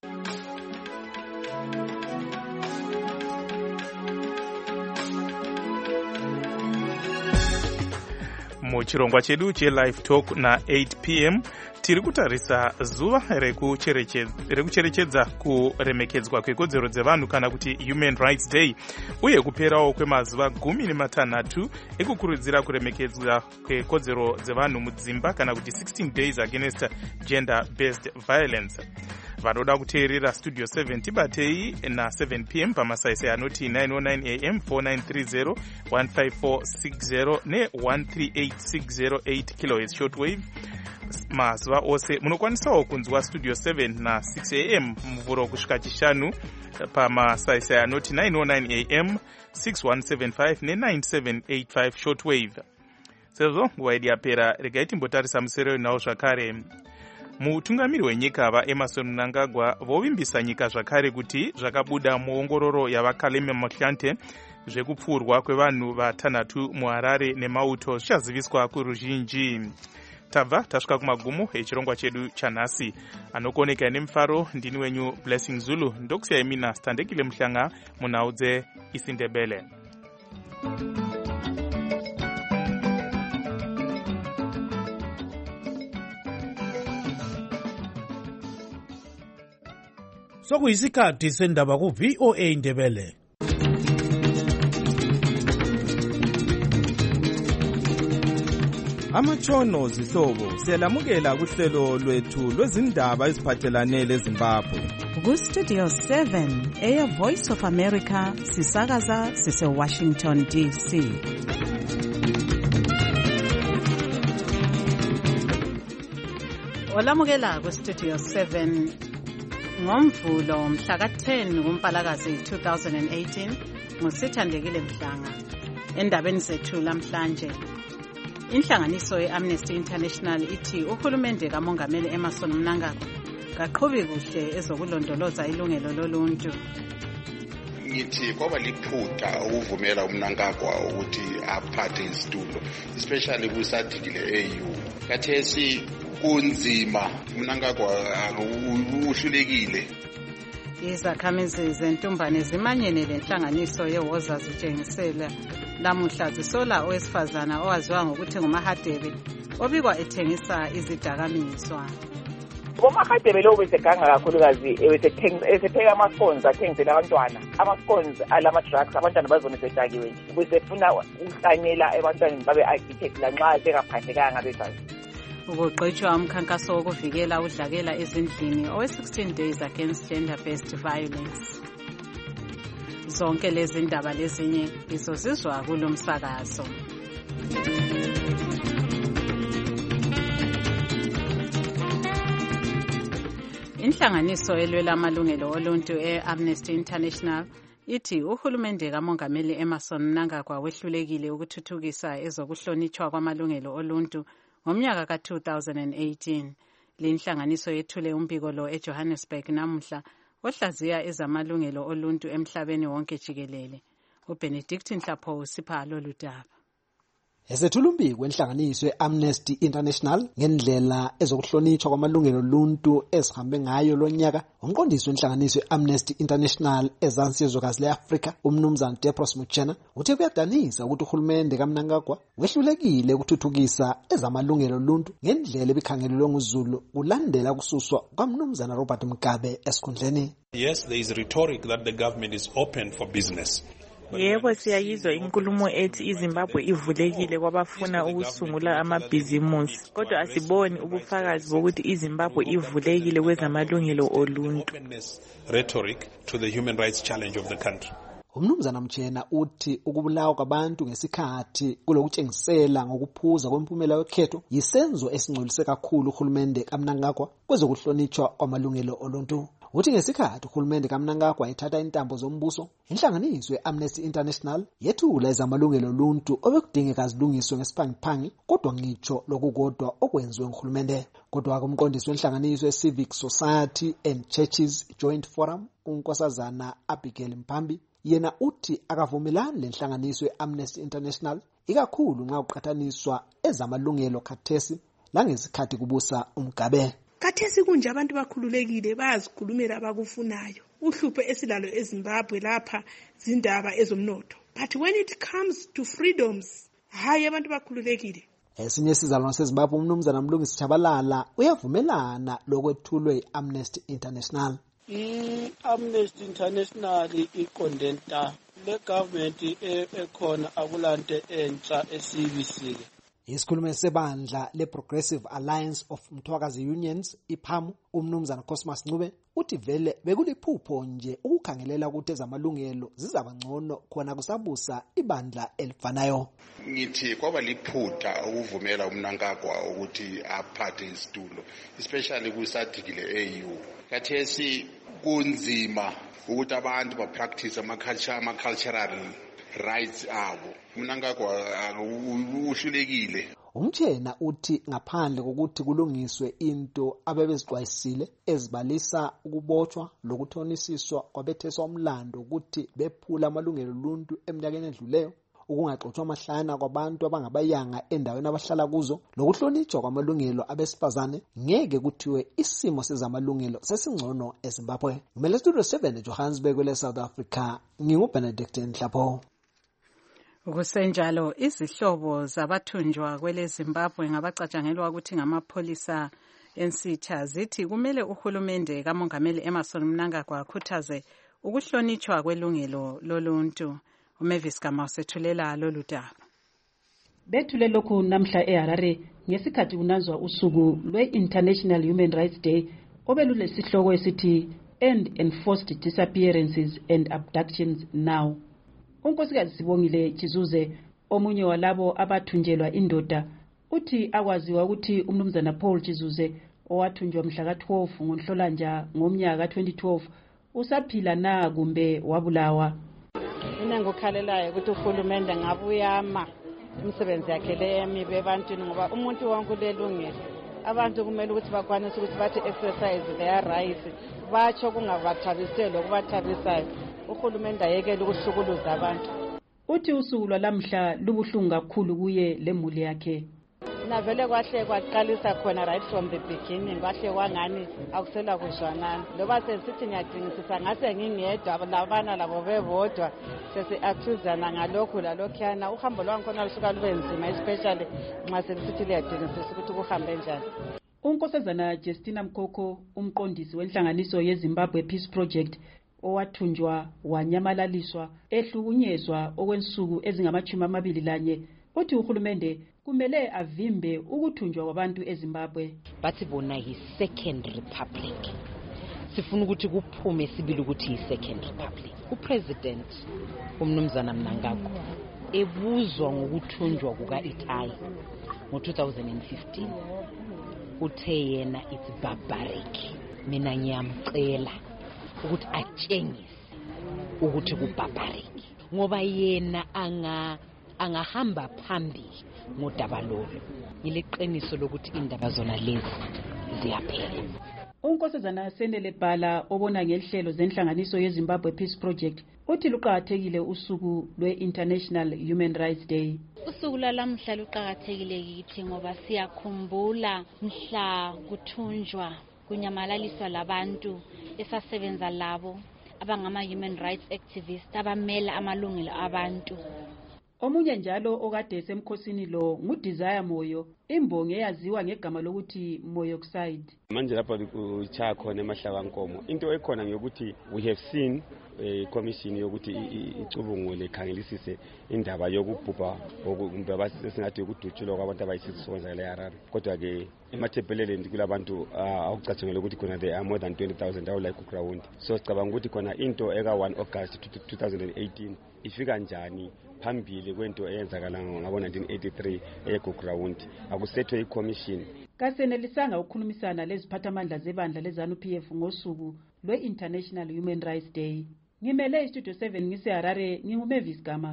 Muchirongwa chedu che-Live Talk na eight p m tiri kutarisa zuva rekucherechedza kuremekedzwa kwekodzero dzevanhu kana kuti Human Rights Day, uye kuperawo kwemazuva gumi nematanhatu ekukurudzira kuremekedzwa kwekodzero dzevanhu mudzimba kana kuti sixteen days against gender based violence. Vanoda kuteerera Studio seven tibatei na seven p m pamasaisai anoti nine oh nine a m, four nine three zero, one five four six zero ne one three eight six zero eight kilohertz shortwave. Mazuva ose munokwanisawo kunzwa Studio seven na six a m muvuro kusvika chishanu pamasaisai anoti nine oh nine a m, six one seven five ne nine seven eight five shortwave. Sezvo nguva yedu yapera, regai timbotarisa musero nawo zvakare. Mutungamiri wenyika vaEmmerson Mnangagwa vovimbisa nyika zvakare kuti zvakabuda muongororo yavaKalema Motlanthe zvekupfurwa kwevanhu vatanhatu muHarare neMauto zvichaziviswa kuruzhinji. Tabva tasvika kumagumo echirongwa chedu chanhasi. Anokoneka nemufaro ndini wenyu Blessing Zulu, ndokusiyai mina Standekile Mhlanga munhau dzeIsindebele. sokuyisikhathi sendaba ku-V O A Ndebele. Amatshono zihlobo siyalamukela kuhlelo lwethu lwezindaba eziphathelane leZimbabwe. Ku-Studio seven, Air Voice of America, sisakaza sise-Washington D C. Olamukela ku-Studio seven ngomvulo mhla ka-ten kuMpalakazi two thousand eighteen nguSithandekile Mhlanga. Endabeni zethu lamhlanje, inhlanganiso ye-Amnesty International ithi uhulumende kamongameli Emmerson Mnangagwa kaqhubi kuhle ezokulondoloza ilungelo loluntu. Ngithi kwaba liphutha ukuvumela uMnangagwa ukuthi aphathe isitulo, especially kusadikile A U. Kathesi kunzima, uMnangagwa uhlulekile. Izakhamizi zentumbane zimanyene lenhlanganiso yewoza zitshengisela lamuhla zisola owesifazana owaziwa ngokuthi ngumahadebe obikwa ethengisa izidakamizwa. Bomahadebe lo beseganga kakhulukazi esepheka ama-scones athengisela abantwana, ama-scones alama-drugs, abantwana bazona sedakiwe besefuna ukuhlanyela ebantwaneni babe addicted lanxa sekaphathekanga besazi. Ukuqhutshwa umkhankaso wokuvikela udlakela ezindlini owe-sixteen days against gender-based violence. Zonke lezi ndaba lezinye izozizwa kulo msakazo. Inhlanganiso elwela amalungelo oluntu e-Amnesty International ithi uhulumende kamongameli Emmerson Mnangagwa wehlulekile ukuthuthukisa ezokuhlonitshwa kwamalungelo oluntu ngomnyaka ka two thousand eighteen. Linhlanganiso yethule umbiko lo eJohannesburg namuhla ohlaziya ezamalungelo oluntu emhlabeni wonke jikelele. uBenedict Nhlapho usipha lolu daba. Esethula umbiko wenhlanganiso ye-Amnesty International ngendlela ezokuhlonitshwa kwamalungelo oluntu ezihambe ngayo lonyaka, umqondisi wenhlanganiso ye-Amnesty International ezansi yezwekazi le-Afrika, umnumzana Depros Muchena, uthe kuyadanisa ukuthi uhulumende kaMnangagwa wehlulekile ukuthuthukisa ezamalungelo oluntu ngendlela ebikhangelelwe nguZulu kulandela kususwa kwamnumzana Robert Mugabe esikhundleni. Yes, there is rhetoric that the government is open for business. Yebo, siyayizwa inkulumo ethi iZimbabwe ivulekile kwabafuna ukusungula amabhizimusi, kodwa asiboni ubufakazi bokuthi iZimbabwe ivulekile kwezamalungelo oluntu. Rhetoric to the human rights challenge of the country. Umnumzana Mchena uthi ukubulawa kwabantu ngesikhathi kulokutshengisela ngokuphuza kwempumela yokhetho yisenzo esingcolise kakhulu uhulumende kaMnangagwa kwezokuhlonitshwa kwamalungelo oluntu. Uthi ngesikhathi uhulumende kaMnangagwa ethatha intambo zombuso, inhlanganiso ye-Amnesty International yethula ezamalungelo oluntu obekudingeka zilungiswe ngesiphangi-phangi, kodwa ngitsho lokukodwa okwenziwe nguhulumende. Kodwa kumqondisi wenhlanganiso ye-Civic Society and Churches Joint Forum, uNkosazana Abigail Mpambi, yena uthi akavumelani lenhlanganiso ye-Amnesty International ikakhulu nxa kuqhathaniswa ezamalungelo khathesi langesikhathi kubusa uMgabe. Kathesi kunje abantu bakhululekile bayazikhulumela abakufunayo. Uhlupho esilalo eZimbabwe lapha zindaba ezomnotho. But when it comes to freedoms, hayi abantu bakhululekile. Esinye sizalwane seZimbabwe umnumzana Mlungisi Chabalala uyavumelana lokwethulwe i-Amnesty International. I-Amnesty International iqondenta le government ekhona akulante entsha esibisile. Isikhulumi sebandla le-Progressive Alliance of Mthwakazi Unions, IPAMU, umnumzana Cosmas Ncube, uthi vele bekuliphupho nje ukukhangelela ukuthi ezamalungelo zizabangcono khona kusabusa ibandla elifanayo. Ngithi kwaba liphutha ukuvumela uMnangagwa ukuthi aphathe isitulo, especially kusadikile A U. Kathesi kunzima ukuthi abantu ba-practice ama-culture, ama-cultural rights abo. Mnangagwa uhlulekile. Umtshena uthi ngaphandle kokuthi kulungiswe into abebezixwayisile ezibalisa ukubotshwa lokuthonisiswa kwabetheswa umlando ukuthi bephula amalungelo oluntu eminyakeni edluleyo, ukungaxoxwa amahlana kwabantu abangabayanga endaweni abahlala kuzo, lokuhlonitshwa kwamalungelo abesifazane, ngeke kuthiwe isimo sezamalungelo sesingcono eZimbabwe. Ngimele Studio seven eJohannesburg le South Africa, nginguBenedict Nhlapho. Kusenjalo izihlobo zabathunjwa kwele Zimbabwe ngabacatshangelwa ukuthi ngamapholisa ensitha zithi kumele uhulumende kamongameli Emmerson Mnangagwa akhuthaze ukuhlonitshwa kwelungelo loluntu. uMavis Gama usethulela lolu daba. Bethule lokhu namhla eHarare ngesikhathi kunazwa usuku lwe-International Human Rights Day obelulesihloko esithi End Enforced Disappearances and Abductions Now. Unkosikazi Sibongile Chizuze, omunye walabo abathunjelwa indoda, uthi akwaziwa ukuthi umnumzana Paul Chizuze owathunjwa mhla ka twelve ngoNhlolanja ngomnyaka ka twenty twelve usaphila na kumbe wabulawa. Mina ngokhalelayo ukuthi uhulumende ngabuyama umsebenzi yakhe le emibe ebantwini ngoba umuntu wonke ulelungelo. Abantu kumele ukuthi bakwanise ukuthi bathi exercise their rights batsho kungabathabiseli okubathabisayo. Uhulumende ayekele ukuhlukuluza abantu. Uthi usuku lwalamhla lubuhlungu kakhulu kuye lemuli yakhe. Navele kwahle kwaqalisa khona right from the beginning kwahle kwangani akusela kuzwanana. Loba sesithi ngiyadingisisa ngase ngingedwa labana labo bebodwa sesi accusana ngalokho lalokhana uhambo lwami khona lusuka lube nzima especially nxa sesithi liyadingisisa ukuthi kuhambe njani. Unkosazana Justina Mkoko, umqondisi wenhlanganiso yeZimbabwe Peace Project, owathunjwa wanyamalaliswa ehlukunyezwa okwensuku ezingamachumi amabili lanye, uthi uhulumende kumele avimbe ukuthunjwa kwabantu eZimbabwe. Bathi bona yi second republic. Sifuna ukuthi kuphume sibili ukuthi yi second republic. uPresident umnumzana Mnangagwa ebuzwa ngokuthunjwa kuka Itayi ngo two thousand fifteen uthe yena it's barbaric. Mina ngiyamcela ukuthi atshengise ukuthi ku barbaric ngoba yena anga angahamba phambili ngodaba lolu. Ngiliqiniso lokuthi indaba zona lezi ziyaphela. Unkosazana Sendele Bhala obona ngehlelo zenhlanganiso yeZimbabwe Peace Project uthi luqhakathekile usuku lwe-International Human Rights Day. Usuku lwalamhla luqhakathekile kithi ngoba siyakhumbula mhla kuthunjwa kunyamalaliswa labantu esasebenza labo abangama human rights activists abamela amalungelo abantu. Omunye njalo okade semkhosini lo nguDesire Moyo, imbongi eyaziwa ngegama lokuthi Moyoxide. Manje lapha kuchaya khona emahlaka nkomo. Into ekhona ngokuthi we have seen a commission yokuthi icubungule ikhangelisise indaba yokubhubha okumbe abasesingathi ukudutshulwa kwabantu abayisizwe le Harare. Kodwa ke emathebheleleni kulabantu akucatshangelwa ukuthi khona there are more than twenty thousand awu like ground. So sicabanga ukuthi khona into eka one August two thousand eighteen ifika njani phambili kwento eyenzakala ngabo nineteen eighty-three eGoground akusethwe iCommission. Kasenelisanga ukukhulumisana leziphathamandla zebandla leZANU-P F ngosuku lwe-International Human Rights Day. Ngimele iStudio seven ngise Harare, nginguMavis Gama.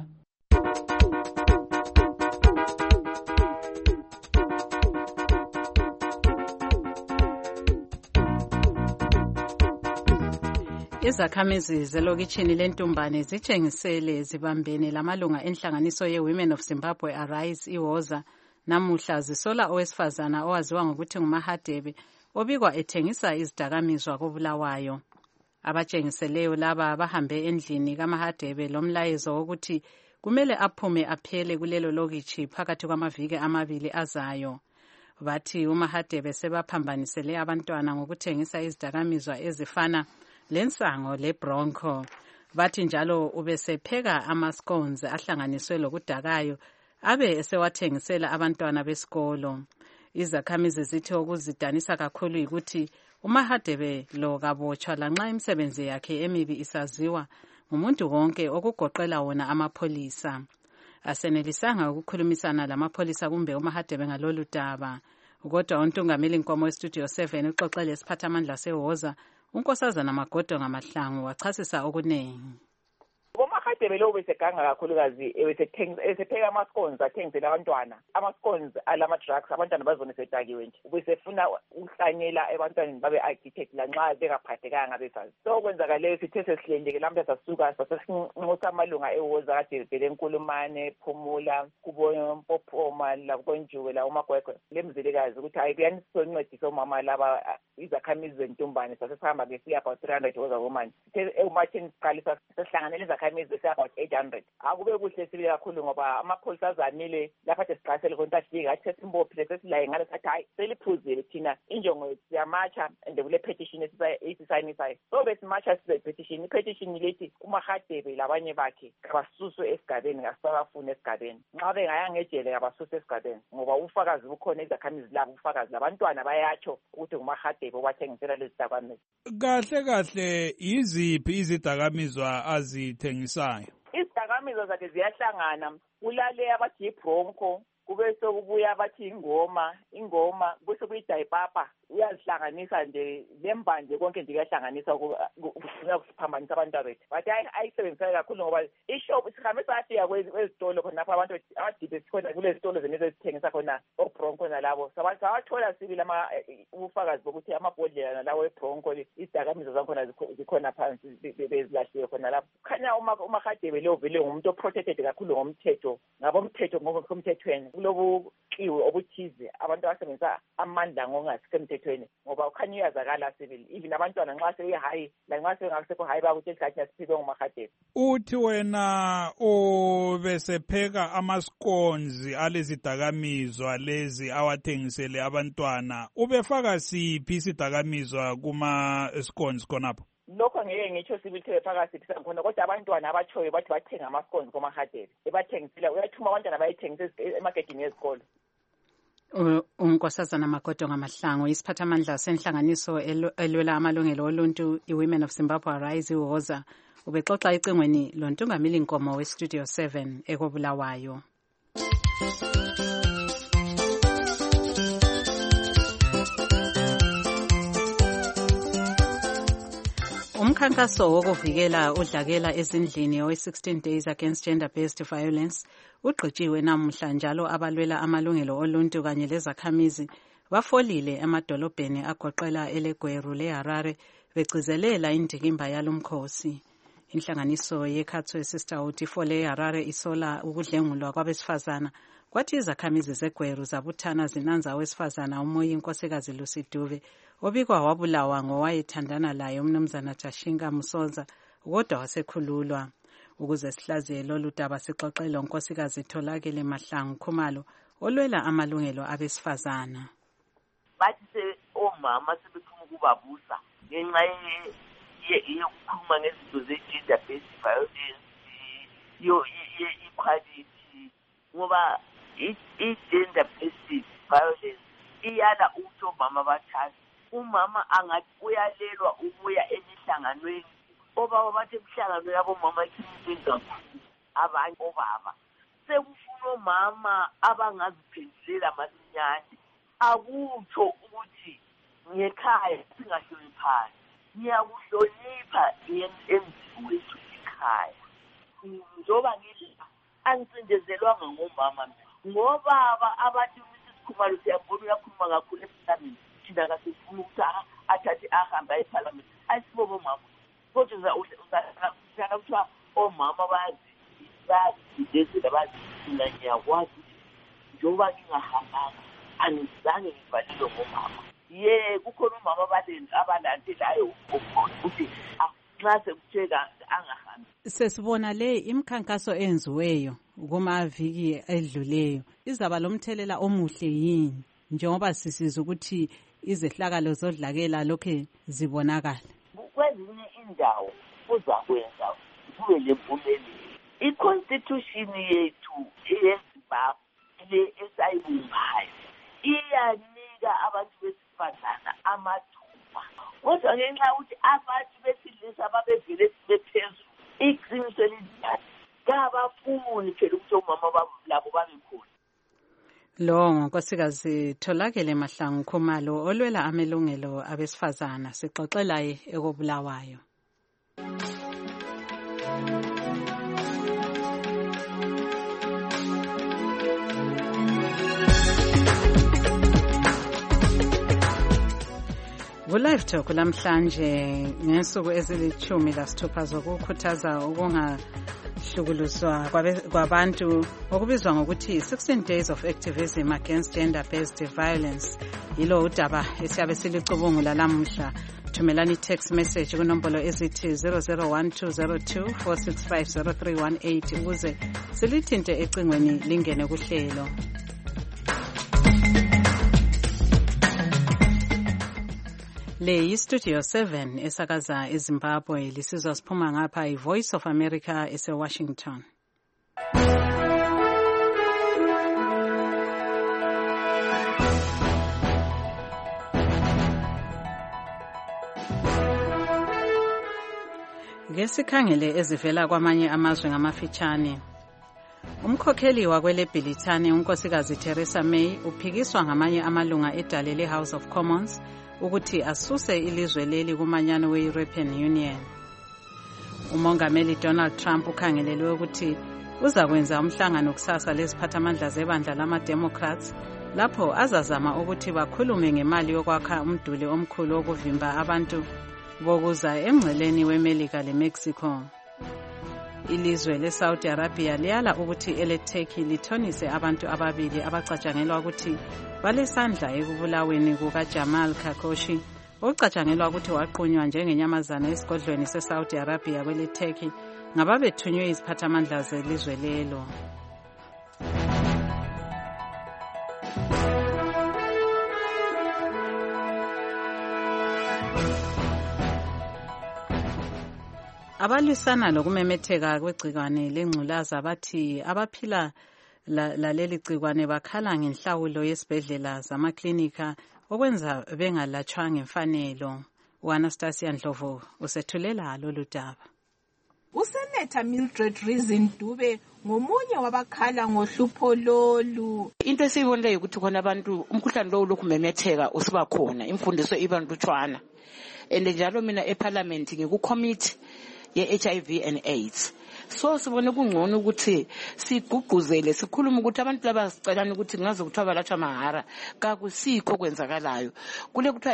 Izakhamizi zelokitshini lentumbane zitshengisele zibambene lamalunga enhlanganiso ye-Women of Zimbabwe Arise iwoza namuhla zisola owesifazana owaziwa ngokuthi nguMahadebe obikwa ethengisa izidakamizwa koBulawayo. Abatshengiseleyo laba bahambe endlini kaMahadebe lomlayezo wokuthi kumele aphume aphele kulelo lokitshi phakathi kwamaviki amabili azayo. Bathi uMahadebe sebaphambanisele abantwana ngokuthengisa izidakamizwa ezifana lensango leBronco. Bathi njalo ubesepheka amascones ahlanganiswe lokudakayo abe esewathengisela abantwana besikolo. Izakhamizi zithi okuzidanisa kakhulu ukuthi uMahadebe lo kabotshwa lanxa imisebenzi yakhe emibi isaziwa ngumuntu wonke okugoqela wona amapholisa. Asenelisanga ukukhulumisana lamapholisa kumbe uMahadebe ngalolu daba. Kodwa uNtungameli Nkomo weStudio seven uxoxele isiphathamandla sewoza unkosazana Magodo ngamahlangu wachasisa okunengi. uMahadebe lo beseganga kakhulukazi esepheka ama-scones athengisela abantwana ama-scones alama-drugs abantwana bazona setakiwe nje ubesefuna ukuhlanyela ebantwaneni babe addicted lanxa bengaphathekanga besazi. So kwenzakaleyo sithe sesihleleke lambe sasuka sasesinxusa amalunga ewoza kade vele Nkulumane, Phumula, kuboMpophoma la kuboNjuwe la uMagwegwe lemzilikazi ukuthi hayi kuyanisoncedisa omama laba izakhamizi zentumbane sasesihamba ke siya about three hundred woza woman. Sithe ewumathini siqalisa sesihlanganele izakhamizi about eight hundred. Akube kuhle sibili kakhulu ngoba amapholisa azanile lapha siqasele konke afika athi simbophile sesilaye ngale sathi hayi seliphuzile thina injongo siyamatsha and kule petition esisayinisayo. So besimatsha size petition. I-petition lethi uMahadebe labanye bakhe kabasuswe esigabeni ngasabafuna esigabeni. Nxa bengayanga ejele kabasuswe esigabeni ngoba ufakazi bukhona izakhamizi labo ufakazi labantwana bayatsho ukuthi uMahadebe wathengisela lezi dakamizwa. Kahle kahle iziphi izidakamizwa azithengisayo? Izidakamizwa zakhe ziyahlangana. Kulale abathi yi-bronco, kube sokubuya abathi ingoma, ingoma, kube sokuyidayipapa, uyazihlanganisa nje lembanje konke nje kuyahlanganisa ukufuna ukuphambanisa abantu bethu. Bathi ayisebenzisa kakhulu ngoba ishop sihambe sayafika kwezitolo khona lapho abantu abadibe sikhona kule zitolo zenezi ezithengisa khona obronco nalabo. Sabathola sibili ama ubufakazi bokuthi amabhodlela nalawo ebronco izidakamizwa zakhona zikhona phansi bezilahliwe khona lapho. Khanya uMahadebe lo vele ngumuntu oprotected kakhulu ngomthetho, ngabomthetho ngokomthethweni. Kulobu kiwe obuthize abantu abasebenzisa amandla ngokungasemthethweni ngoba ukhanya uyazakala sibili even abantwana nxa seyihayi la nxa sengakusekho hayi bakuthi esikhathi asiphiwe nguMahadebe. Uthi wena ubesepheka amasconzi alezidakamizwa lezi awathengisele abantwana, ubefaka siphi isidakamizwa kuma scones khonapho? Lokho ngeke ngitsho sibithe phakathi khona kodwa abantwana abatshoyo bathi bathenga amasconzi koMahadebe ebathengisela uyathuma abantwana bayithengisa emarketini yezikolo. uNkosazana Magodo Ngamahlango isiphathamandla senhlanganiso elwela amalungelo oluntu iWomen of Zimbabwe Arise iwoza ubexoxa icingweni lontungameli Nkomo weStudio seven ekobulawayo. Umkhankaso wokuvikela udlakela ezindlini owe sixteen days against gender-based violence ugqitshiwe namuhla njalo abalwela amalungelo oluntu kanye lezakhamizi bafolile emadolobheni agoqela eLegweru leHarare begcizelela indikimba yalomkhosi. Inhlanganiso yeKhatswe Sisterhood ifole eHarare isola ukudlengulwa kwabesifazana kwathi izakhamizi zeGweru zabuthana zinanza owesifazana umoya inkosikazi Lucy Dube obikwa wabulawa ngowayethandana laye umnumzana Tashinga Musonza kodwa wasekhululwa. Ukuze sihlaziye lolu daba sixoxela unkosikazi Tholakele Mahlangu Khumalo olwela amalungelo abesifazana. Bathi se omama sebefuna ukubabusa ngenxa yokukhuluma ngezinto ze-gender based violence yo equality ngoba i-gender based violence iyala ukuthi omama bathathe umama angathi uyalelwa ubuya emihlanganweni obaba bathi emhlanganweni yabomama ikinini kakhulu abanye obaba sekufuna omama abangaziphendulela masinyane akutsho ukuthi ngekhaya singahloniphani ngiyakuhlonipha emzini wethu ekhaya njoba ngidla angicindezelwanga ngomama ngobaba abathi Missus Khumalo siyabona uyakhuluma kakhulu emhlabeni thina kasifuna ukuthi athathe ahambe eParliament ayisibobo mama kodwa uzakuthiwa kuthiwa omama bazidesela bazifuna ngiyakwazi njoba ngingahambanga anizange ngivalelwe ngomama ye kukhona umama abalandelayo ukuthi nxa sekutheka angahambi. Sesibona le imkhankaso enziweyo kumaviki edluleyo izaba lomthelela omuhle yini njengoba sisiza ukuthi izehlakalo zodlakela lokhe zibonakala. Kwezinye indawo kuzakwenza kube lempumelelo. I-constitution yethu eyeZimbabwe le esayibumbayo iyanika abantu besifazana amathuba kodwa ngenxa yokuthi abantu besilisa babevele bephezulu iqiniso elizayo kabafuni phela ukuthi omama babo labo babekhona. Lo nkosikazi Tholakele Mahlangu Khumalo olwela amalungelo abesifazana sixoxela ekobulawayo. Ku-Live Talk lamhlanje ngesuku ezilithumi lasithupha zokukhuthaza ukungahlukuluzwa kwabantu okubizwa ngokuthi sixteen days of activism against gender-based violence. Yilo udaba esiyabe silicubungula lamuhla. Thumelani text message kunombolo ezithi zero zero one two zero two four six five zero three one eight ukuze silithinte ecingweni lingene kuhlelo. Le yi-Studio seven esakaza eZimbabwe lisizwa siphuma ngapha i-Voice of America ese-Washington. Ngesikhangele ezivela kwamanye amazwe ngamafitshane. Umkhokheli wakwele Bhilithani unkosikazi Theresa May uphikiswa ngamanye amalunga edale le-House of Commons ukuthi asuse ilizwe leli kumanyano we-European Union. Umongameli Donald Trump ukhangelelwe ukuthi uza kwenza umhlangano kusasa leziphathamandla zebandla lama-Democrats lapho azazama ukuthi bakhulume ngemali yokwakha umduli omkhulu wokuvimba abantu bokuza emngceleni weMelika leMexico. Ilizwe leSaudi Arabia liyala ukuthi ele-Turkey lithonise abantu ababili abacatshangelwa ukuthi balesandla ekubulaweni kukaJamal Khashoggi, ocatshangelwa ukuthi waqunywa njengenyamazana esigodlweni seSaudi Arabia kwele-Turkey ngababethunywe iziphathamandla zelizwe lelo. Abalwisana lokumemetheka kwegcikwane lengculaza bathi abaphila laleli gcikwane bakhala ngenhlawulo yesibhedlela zamaklinika okwenza bengalatshwa ngemfanelo. U-Anastasia Ndlovu usethulela lolu daba. Usenatha Mildred Reason Dube ngomunye wabakhala ngohlupho lolu. Into esiyibonile ukuthi khona abantu umkhuhlane lo lokhu memetheka usiba khona, imfundiso iba ntutshwana. Ende njalo mina eParliament ngikucommittee ye-H I V and AIDS. So sibone kungcono ukuthi sigqugquzele sikhuluma ukuthi abantu laba sicelana ukuthi ngaze kuthiwa balatshwa mahara kakusikho kwenzakalayo. Kule kuthiwa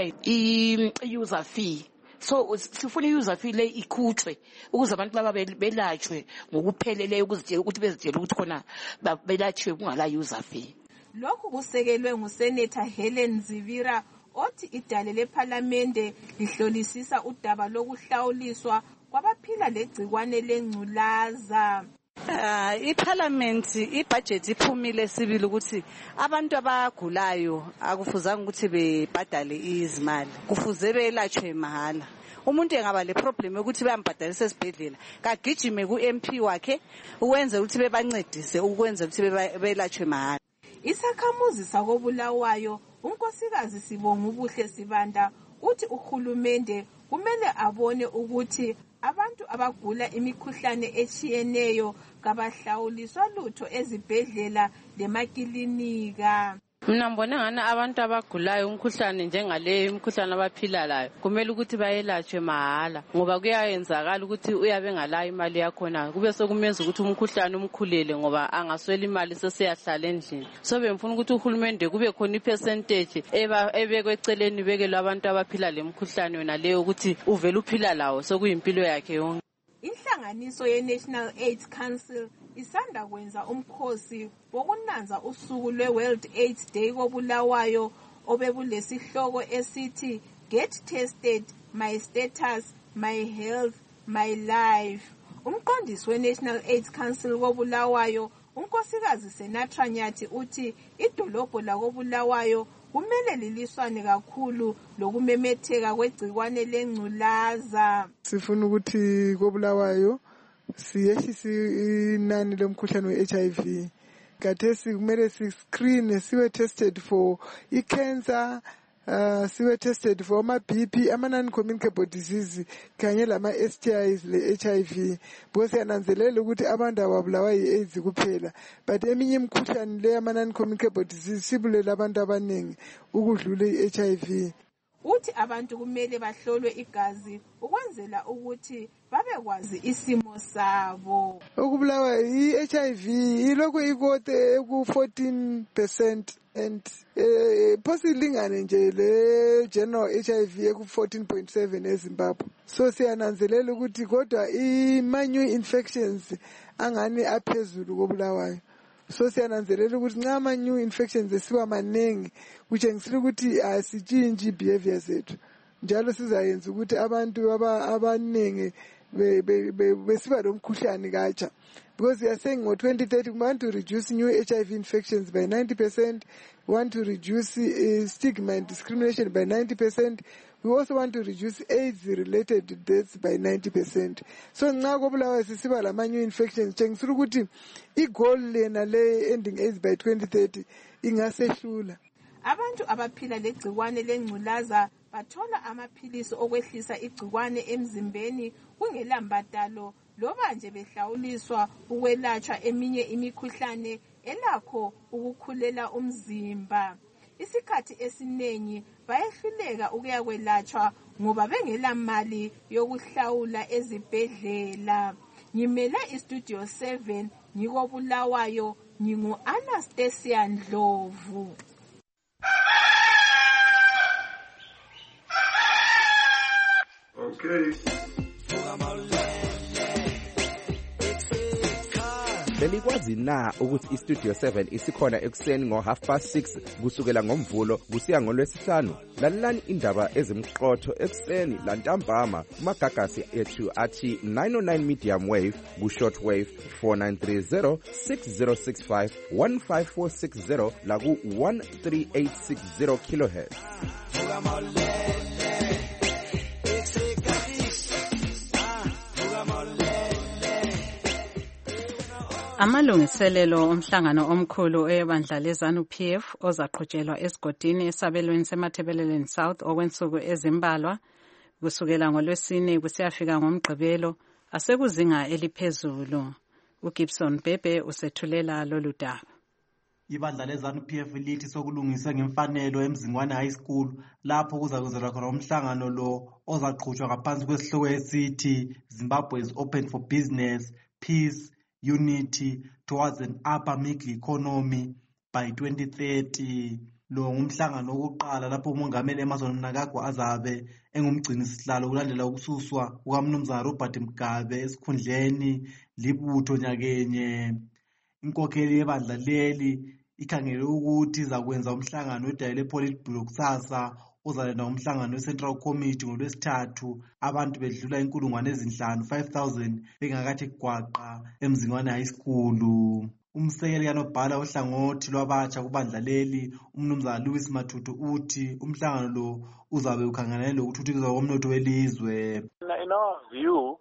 i-user fee. So sifuna i-user fee le ikhutshwe ukuze abantu laba belatshwe ngokupheleleyo ukuzitshela ukuthi bezitshela ukuthi khona belatshwe kungala user fee. Lokhu kusekelwe nguSenator Helen Zivira othi idale leParliamente lihlolisisa udaba lokuhlawuliswa kwabaphila legcikwane lengculaza. Uh, iParliament ibudget iphumile sibili ukuthi abantu abagulayo akufuzanga ukuthi bebhadale izimali, kufuze belatshwe mahala. Umuntu engaba le problem ukuthi bayambhadalisa esibhedlela kagijime ku-M P wakhe ukwenza ukuthi bebancedise ukwenza ukuthi belatshwe mahala. Isakhamuzi sakobulawayo unkosikazi Sibonga Ubuhle Sibanda uthi uhulumende kumele abone ukuthi abantu abagula imikhuhlane etshiyeneyo kabahlawuliswa lutho ezibhedlela lemakilinika. Mina ngibona ngani abantu abagulayo umkhuhlane njengale imkhuhlane abaphila layo kumele ukuthi bayelatshwe mahala ngoba kuyayenzakala ukuthi uyabe ngalayo imali yakhona kube sokumenza ukuthi umkhuhlane umkhulele ngoba angaswela imali sesiyahlala endlini. So bemfuna ukuthi uhulumende kube khona ipercentage eba ebekwe eceleni bekelwe abantu abaphila lemkhuhlane yona leyo ukuthi uvela uphila lawo sokuyimpilo yakhe yonke. Inhlanganiso ye-National AIDS Council isanda kwenza umkhosi wokunanza usuku lwe-World AIDS Day kobulawayo obebulesihloko esithi Get Tested, My Status, My Health, My Life. Umqondisi we-National AIDS Council kobulawayo unkosikazi Senatra Nyathi uthi idolobho lakobulawayo kumele liliswane kakhulu lokumemetheka kwegcikwane lengculaza. Sifuna ukuthi kobulawayo siyehlise inani lomkhuhlane we-H I V. Kathesi kumele si-screen siwe tested for i-cancer, uh, siwe tested for ama-B P, ama-non-communicable disease kanye lama-S T Is le-H I V. Because siyananzelela ukuthi abantu ababulawa yi-AIDS kuphela, but eminye imikhuhlane le ama-non-communicable disease sibulela abantu abaningi ukudlula i-H I V. Uthi abantu kumele bahlolwe igazi ukwenzela ukuthi babekwazi isimo sabo. Ukubulawa i-H I V ilokhu ikote ku fourteen percent and eh posilingane nje le general H I V eku fourteen point seven eZimbabwe. So siyananzelela ukuthi kodwa i-minor infections angani aphezulu kobulawayo. So siyananzelela ukuthi nxa ama new infections esiwa maningi kutshengisela ukuthi asitshintshi behavior zethu njalo sizayenza ukuthi abantu abaningi besiba lomkhuhlane katsha, because we are saying ngo twenty thirty we want to reduce new H I V infections by ninety percent, we want to reduce uh, stigma and discrimination by ninety percent, we also want to reduce AIDS-related deaths by ninety percent. So nxa kobulawayo sisiba lama-new infections, tshengisela ukuthi i-goal lena le ending AIDS by twenty thirty ingasehlula. Abantu abaphila legcikwane lengculaza bathola amaphilisi okwehlisa igcikwane emzimbeni kungelambadalo loba nje behlawuliswa ukwelatshwa eminye imikhuhlane elakho ukukhulela umzimba. Isikhathi esiningi bayehluleka ukuyakwelatshwa ngoba bengela mali yokuhlawula ezibhedlela. Ngimele istudio seven ngikobulawayo ngingu Anastasia Ndlovu. Okay. Belikwazi na ukuthi istudio seven isikhona ekuseni ngo half past six kusukela ngomvulo kusiya ngolwesihlanu? Lalelani indaba ezimqotho ekuseni lantambama kumagagasi ethu athi nine oh nine medium wave ku short wave four nine three zero six zero six five one five four six zero la ku one three eight six zero kilohertz. Amalungiselelo omhlangano omkhulu ebandla leZANU P F ozaqhutshelwa esigodini esabelweni semathebeleleni South okwensuku ezimbalwa kusukela ngolwesine kusiyafika ngomgqibelo asekuzinga eliphezulu. uGibson Bebe usethulela lolu daba. Ibandla leZANU P F lithi sokulungiswe ngemfanelo eMzingwane High School lapho kuzakwenzelwa khona umhlangano lo ozaqhutshwa ngaphansi kwesihloko esithi Zimbabwe is open for business, peace, unity towards an upper middle economy by twenty thirty. Lo ngumhlangano wokuqala lapho umongameli Emmerson Mnangagwa azabe engumgcini sihlalo kulandela ukususwa kukaMnumzana Robert Mugabe esikhundleni libutho nyakenye. Inkokheli yebandla leli ikhangele ukuthi izakwenza umhlangano wedayile Politburo kusasa ozalenda umhlangano weCentral Committee ngolwesithathu abantu bedlula inkulungwane ezinhlanu five thousand bengakathi gwaqa eMzingwane High School. Umsekeli kanobhala ohlangothi lwabatsha kubandla leli uMnumzana Louis Matutu uthi umhlangano lo uzabe ukhangelane lokuthuthukiswa komnotho welizwe. In our view,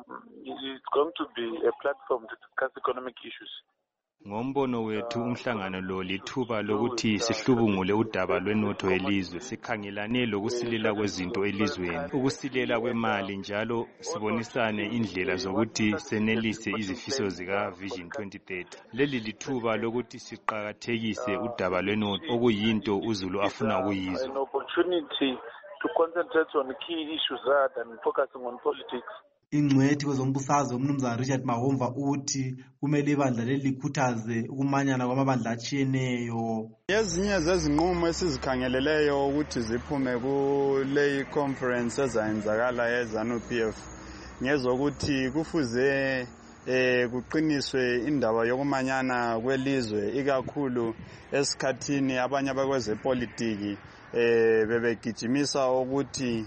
it's going to be a platform to discuss economic issues. Ngombono wethu umhlangano lo lithuba lokuthi sihlubungule udaba lwenotho elizwe, sikhangelane lokusilela kwezinto elizweni, ukusilela kwemali njalo sibonisane indlela zokuthi senelise izifiso zika Vision twenty thirty. Leli lithuba lokuthi siqhakathekise udaba lwenotho okuyinto uZulu afuna ukuyizwa. An opportunity to concentrate on key issues rather than focusing on politics. Ingcwethi kwezombusazwe uMnumzana Richard Mahomva uthi kumele ibandla leli likhuthaze ukumanyana kwamabandla atshiyeneyo. Ezinye zezinqumo esizikhangeleleyo ukuthi ziphume kule conference ezayenzakala yeZANU P F ngezokuthi kufuze eh kuqiniswe indaba yokumanyana kwelizwe ikakhulu esikhathini abanye abakwezepolitiki eh bebegijimisa ukuthi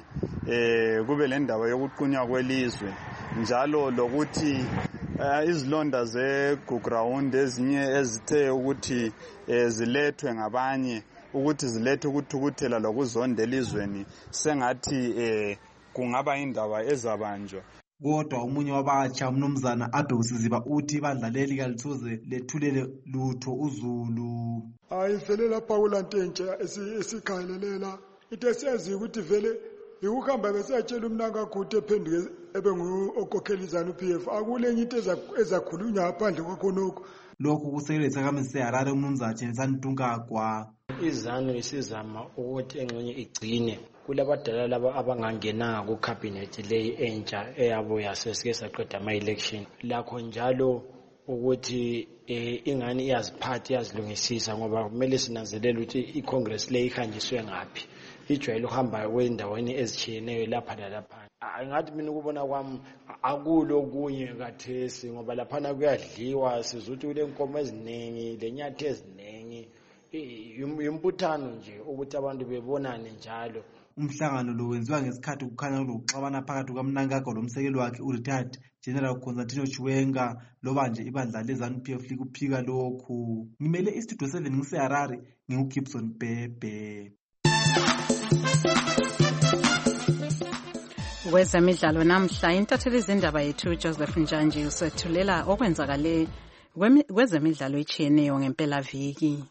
eh kube le ndaba yokuqunywa kwelizwe njalo lokuthi izilonda zeGuground ezinye ezithe ukuthi zilethwe ngabanye ukuthi zilethe ukuthukuthela lokuzonda elizweni sengathi eh kungaba indaba ezabanjwa. Kodwa umunye wabatsha uMnumzana Adosiziba uthi ibandla leli kalithoze lethulele lutho uZulu. Hayi vele lapha kulanto entsha esikhangelela into esiyazi ukuthi vele ukuhamba besiyatshela uMnangagwa ephenduke ebe nguokhokheli iZANU P F akulenye into ezakhulunywa ngaphandle kwakhonokho. Lokhu kusekeleza kaMse Harare uMnumzana Jensen Ntungagwa. iZANU isizama ukuthi engxenye igcine kulabadala laba abangangenanga ku cabinet leyi entsha eyabo yasesike saqeda ama election lakho njalo ukuthi ingani iyaziphatha iyazilungisisa ngoba kumele sinanzelele ukuthi iCongress leyi ihanjiswe ngapi ijwayele ukuhamba kwendaweni ezitshiyeneyo lapha lalapha. Ngathi mina ukubona kwami akulo kunye kathesi ngoba laphana kuyadliwa sizuthi kule nkomo eziningi lenyathe eziningi imbuthano nje ukuthi abantu bebonane njalo. Umhlangano lo wenziwa ngesikhathi kukhanya lokuxabana phakathi kwaMnangagwa lomsekeli wakhe uRetired General Constantino Chiwenga loba nje ibandla leZANU P F likuphika lokhu. Ngimele istudio seven ngiseHarare nginguGibson Bebe. Kwezemidlalo namhla intatheli izindaba yethu Joseph Njanji usethulela okwenzakale kwezemidlalo etshiyeneyo ngempela viki.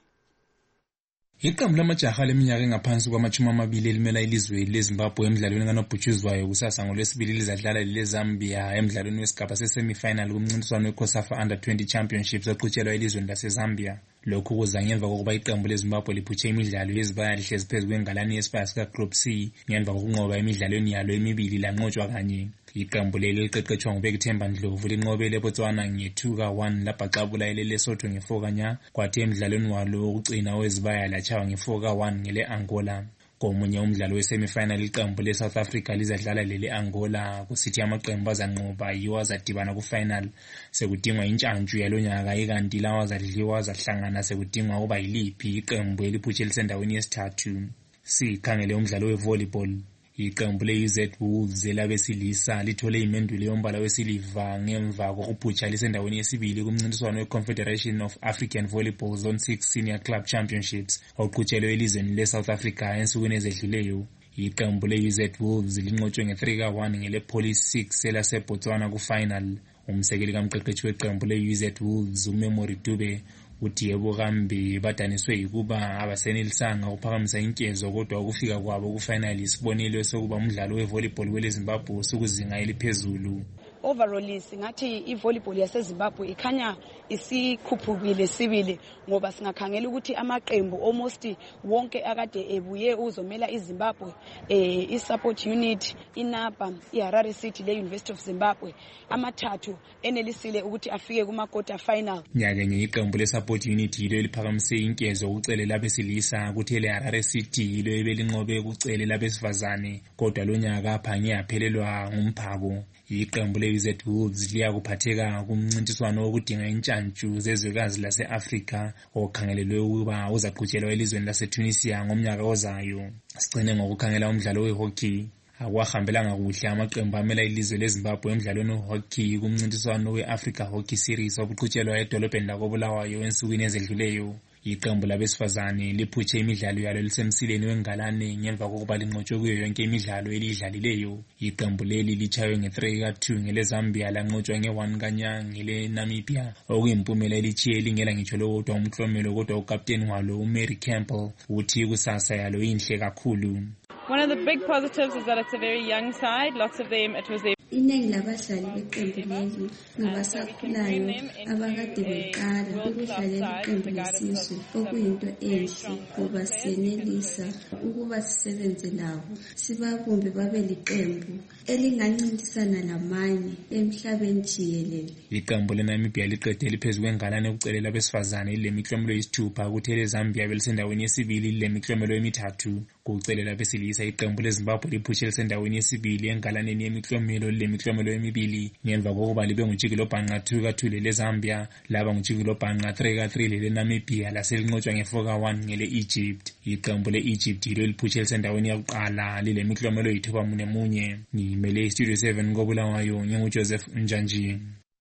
Iqembu lamajaha leminyaka engaphansi kwamachumi amabili elimela ilizwe leZimbabwe emidlalweni kanobhutshuzwayo kusasa ngolwesibili lizadlala leZambia emidlalweni wesigaba sesemifinal kumncintiswano weCOSAFA Under twenty Championships oqhutshelwa elizweni laseZambia. Lokhu kuza ngemva kokuba iqembu leZimbabwe liphutshe imidlalo yezibaya lihlezi phezu kwengalani yesibaya sikaGroup C ngemva kokunqoba emidlalweni yalo emibili lanqotshwa kanye. Iqembu leli liqeqetshwa nguBekithemba Ndlovu linqobele eBotswana nge-two ka one labhaxabula eleLesotho nge-four kanya kwathi emidlalweni walo wokugcina wezibaya lachawa nge-four ka one ngele-Angola. Komunye umdlalo wesemifinal iqembu leSouth Africa lizadlala lele-Angola kusithi amaqembu azanqoba yiwo azadibana kufinal. Sekudingwa intshantshu yalonyaka ikanti lawa azadliwa azahlangana sekudingwa ukuba yiliphi iqembu eliphutshe lisendaweni yesithathu. Sikhangele umdlalo wevolleyball. Iqembu le-U Z Wolves elabesilisa lithole imendulo yombala wesiliva ngemva kokuphutsha lisendaweni yesibili kumncintiswano we-Confederation of African Volleyball Zone six Senior Club Championships oqhutshelwe elizweni le-South Africa ensukwini ezedluleyo. Iqembu le-U Z Wolves linqotshwe nge-three ka one ngele-Police six elaseBotswana kufinal. Umsekeli kamqeqeshi weqembu le-U Z Wolves uMemory Dube uthi yebo kambe badaniswe yikuba abasenelisanga ukuphakamisa inkezo kodwa ukufika kwabo kufinal isibonelo sokuba umdlalo wevolleyball weleZimbabwe usukuzinga eliphezulu. Overall singathi ivolleyball yaseZimbabwe ikhanya isikhuphukile sibili ngoba singakhangela ukuthi amaqembu almost wonke akade ebuye uzomela iZimbabwe eh iSupport Unit, iNAPA, iHarare City le University of Zimbabwe amathathu enelisile ukuthi afike kuma quarter final. Nyakenye iqembu leSupport Unit yilo eliphakamise inkezo ukucele labesilisa ukuthi leHarare City yilo ebelinqobe ukucele labesifazane kodwa lonyaka aphange yaphelelwa ngumphako. Iqembu le-U Z Wolves liyakuphatheka kumncintiswano wokudinga intshantshu zezwekazi lase-Afrika okhangelelwe ukuba uzaqhutshelwa elizweni laseTunisia ngomnyaka ozayo. Sigcine ngokukhangela umdlalo wehockey. Akwahambelanga kuhle amaqembu amela ilizwe leZimbabwe emidlalweni wehockey kumncintiswano we-Africa Hockey Series obuqhutshelwa edolobheni lakoBulawayo ensukwini ezedluleyo. Iqembu labesifazane liphutshe imidlalo yalo lisemsileni wengalane ngemva kokuba linqotshwe kuyo yonke imidlalo elidlalileyo. Iqembu leli lichaywe nge-three ka two ngeleZambia lanqotshwa nge-one kanya ngeleNamibia okuyimpumela elichiye lingela ngitsho lowodwa umklomelo kodwa ukapteni walo uMary Campbell uthi kusasa yalo inhle kakhulu. One of the big positives is that it's a very young side. Lots of them, it was their iningi labadlali beqembu leli ngabasakhulayo abakade beqala ukudlalela iqembu lesizwe okuyinto enhle ngoba senelisa ukuba sisebenze nabo sibabumbe babe liqembu elingancintisana lamanye emhlabeni jikelele. Iqembu leNamibia liqede liphezulu kwengalane ukucelela abesifazane lemiklomelo yisithupha kuthi leZambia belisendaweni yesibili lemiklomelo emithathu. Kucelela abesilisa iqembu leZimbabwe liphutshe lisendaweni yesibili engalaneni yemiklomelo lemiklomelo emibili ngemva kokuba libe ngujikelo bhanqa two ka two leZambia laba ngujikelo bhanqa three ka three leNamibia laselinqotshwa nge-four ka one ngele-Egypt. Iqembu le-Egypt yilo liphutshe lisendaweni yokuqala lilemiklomelo yithuba munye munye. Ngimele iStudio seven koBulawayo nginguJoseph Njanji.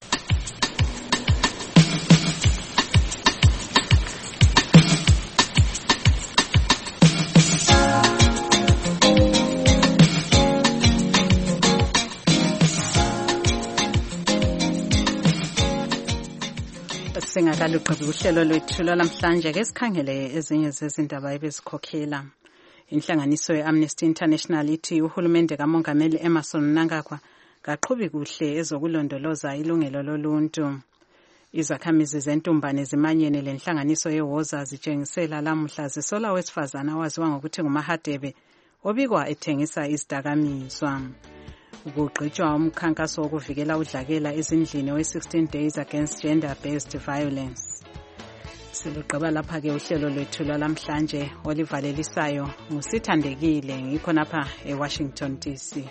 Singakaluqhabi uhlelo lwethu lwalamhlanje ke sikhangele ezinye zezindaba ebezikhokhela. Inhlanganiso ye-Amnesty International ithi uhulumende kaMongameli Emmerson Mnangagwa kaqhubi kuhle ezokulondoloza ilungelo loluntu. Izakhamizi zentumbane zimanyene lenhlanganiso yeWoza zitshengisela lamuhla zisola wesifazana waziwa ngokuthi nguMahadebe obikwa ethengisa izidakamizwa. Ukugqitshwa umkhankaso wokuvikela udlakela ezindlini we-sixteen days against gender-based violence. Siluqaba lapha ke uhlelo lwethu lwalamhlanje olivalelisayo ngusithandekile ngikhonapha eWashington D C.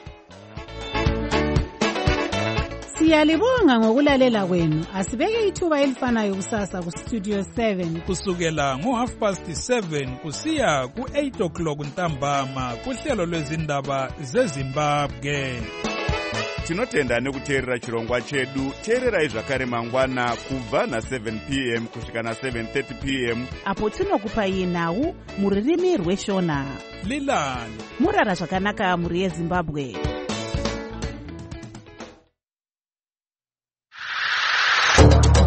Siyalibonga ngokulalela kwenu. Asibeke ithuba elifanayo kusasa ku Studio seven kusukela ngo half past seven kusiya ku eight o'clock ntambama kuhlelo lwezindaba zeZimbabwe. Tinotenda nekuteerera chirongwa chedu. Teererai zvakare mangwana kubva na seven p m kusvika na seven thirty p m apo tinokupai nhau muririmi rweshona. Lilani murara zvakanaka muri yeZimbabwe.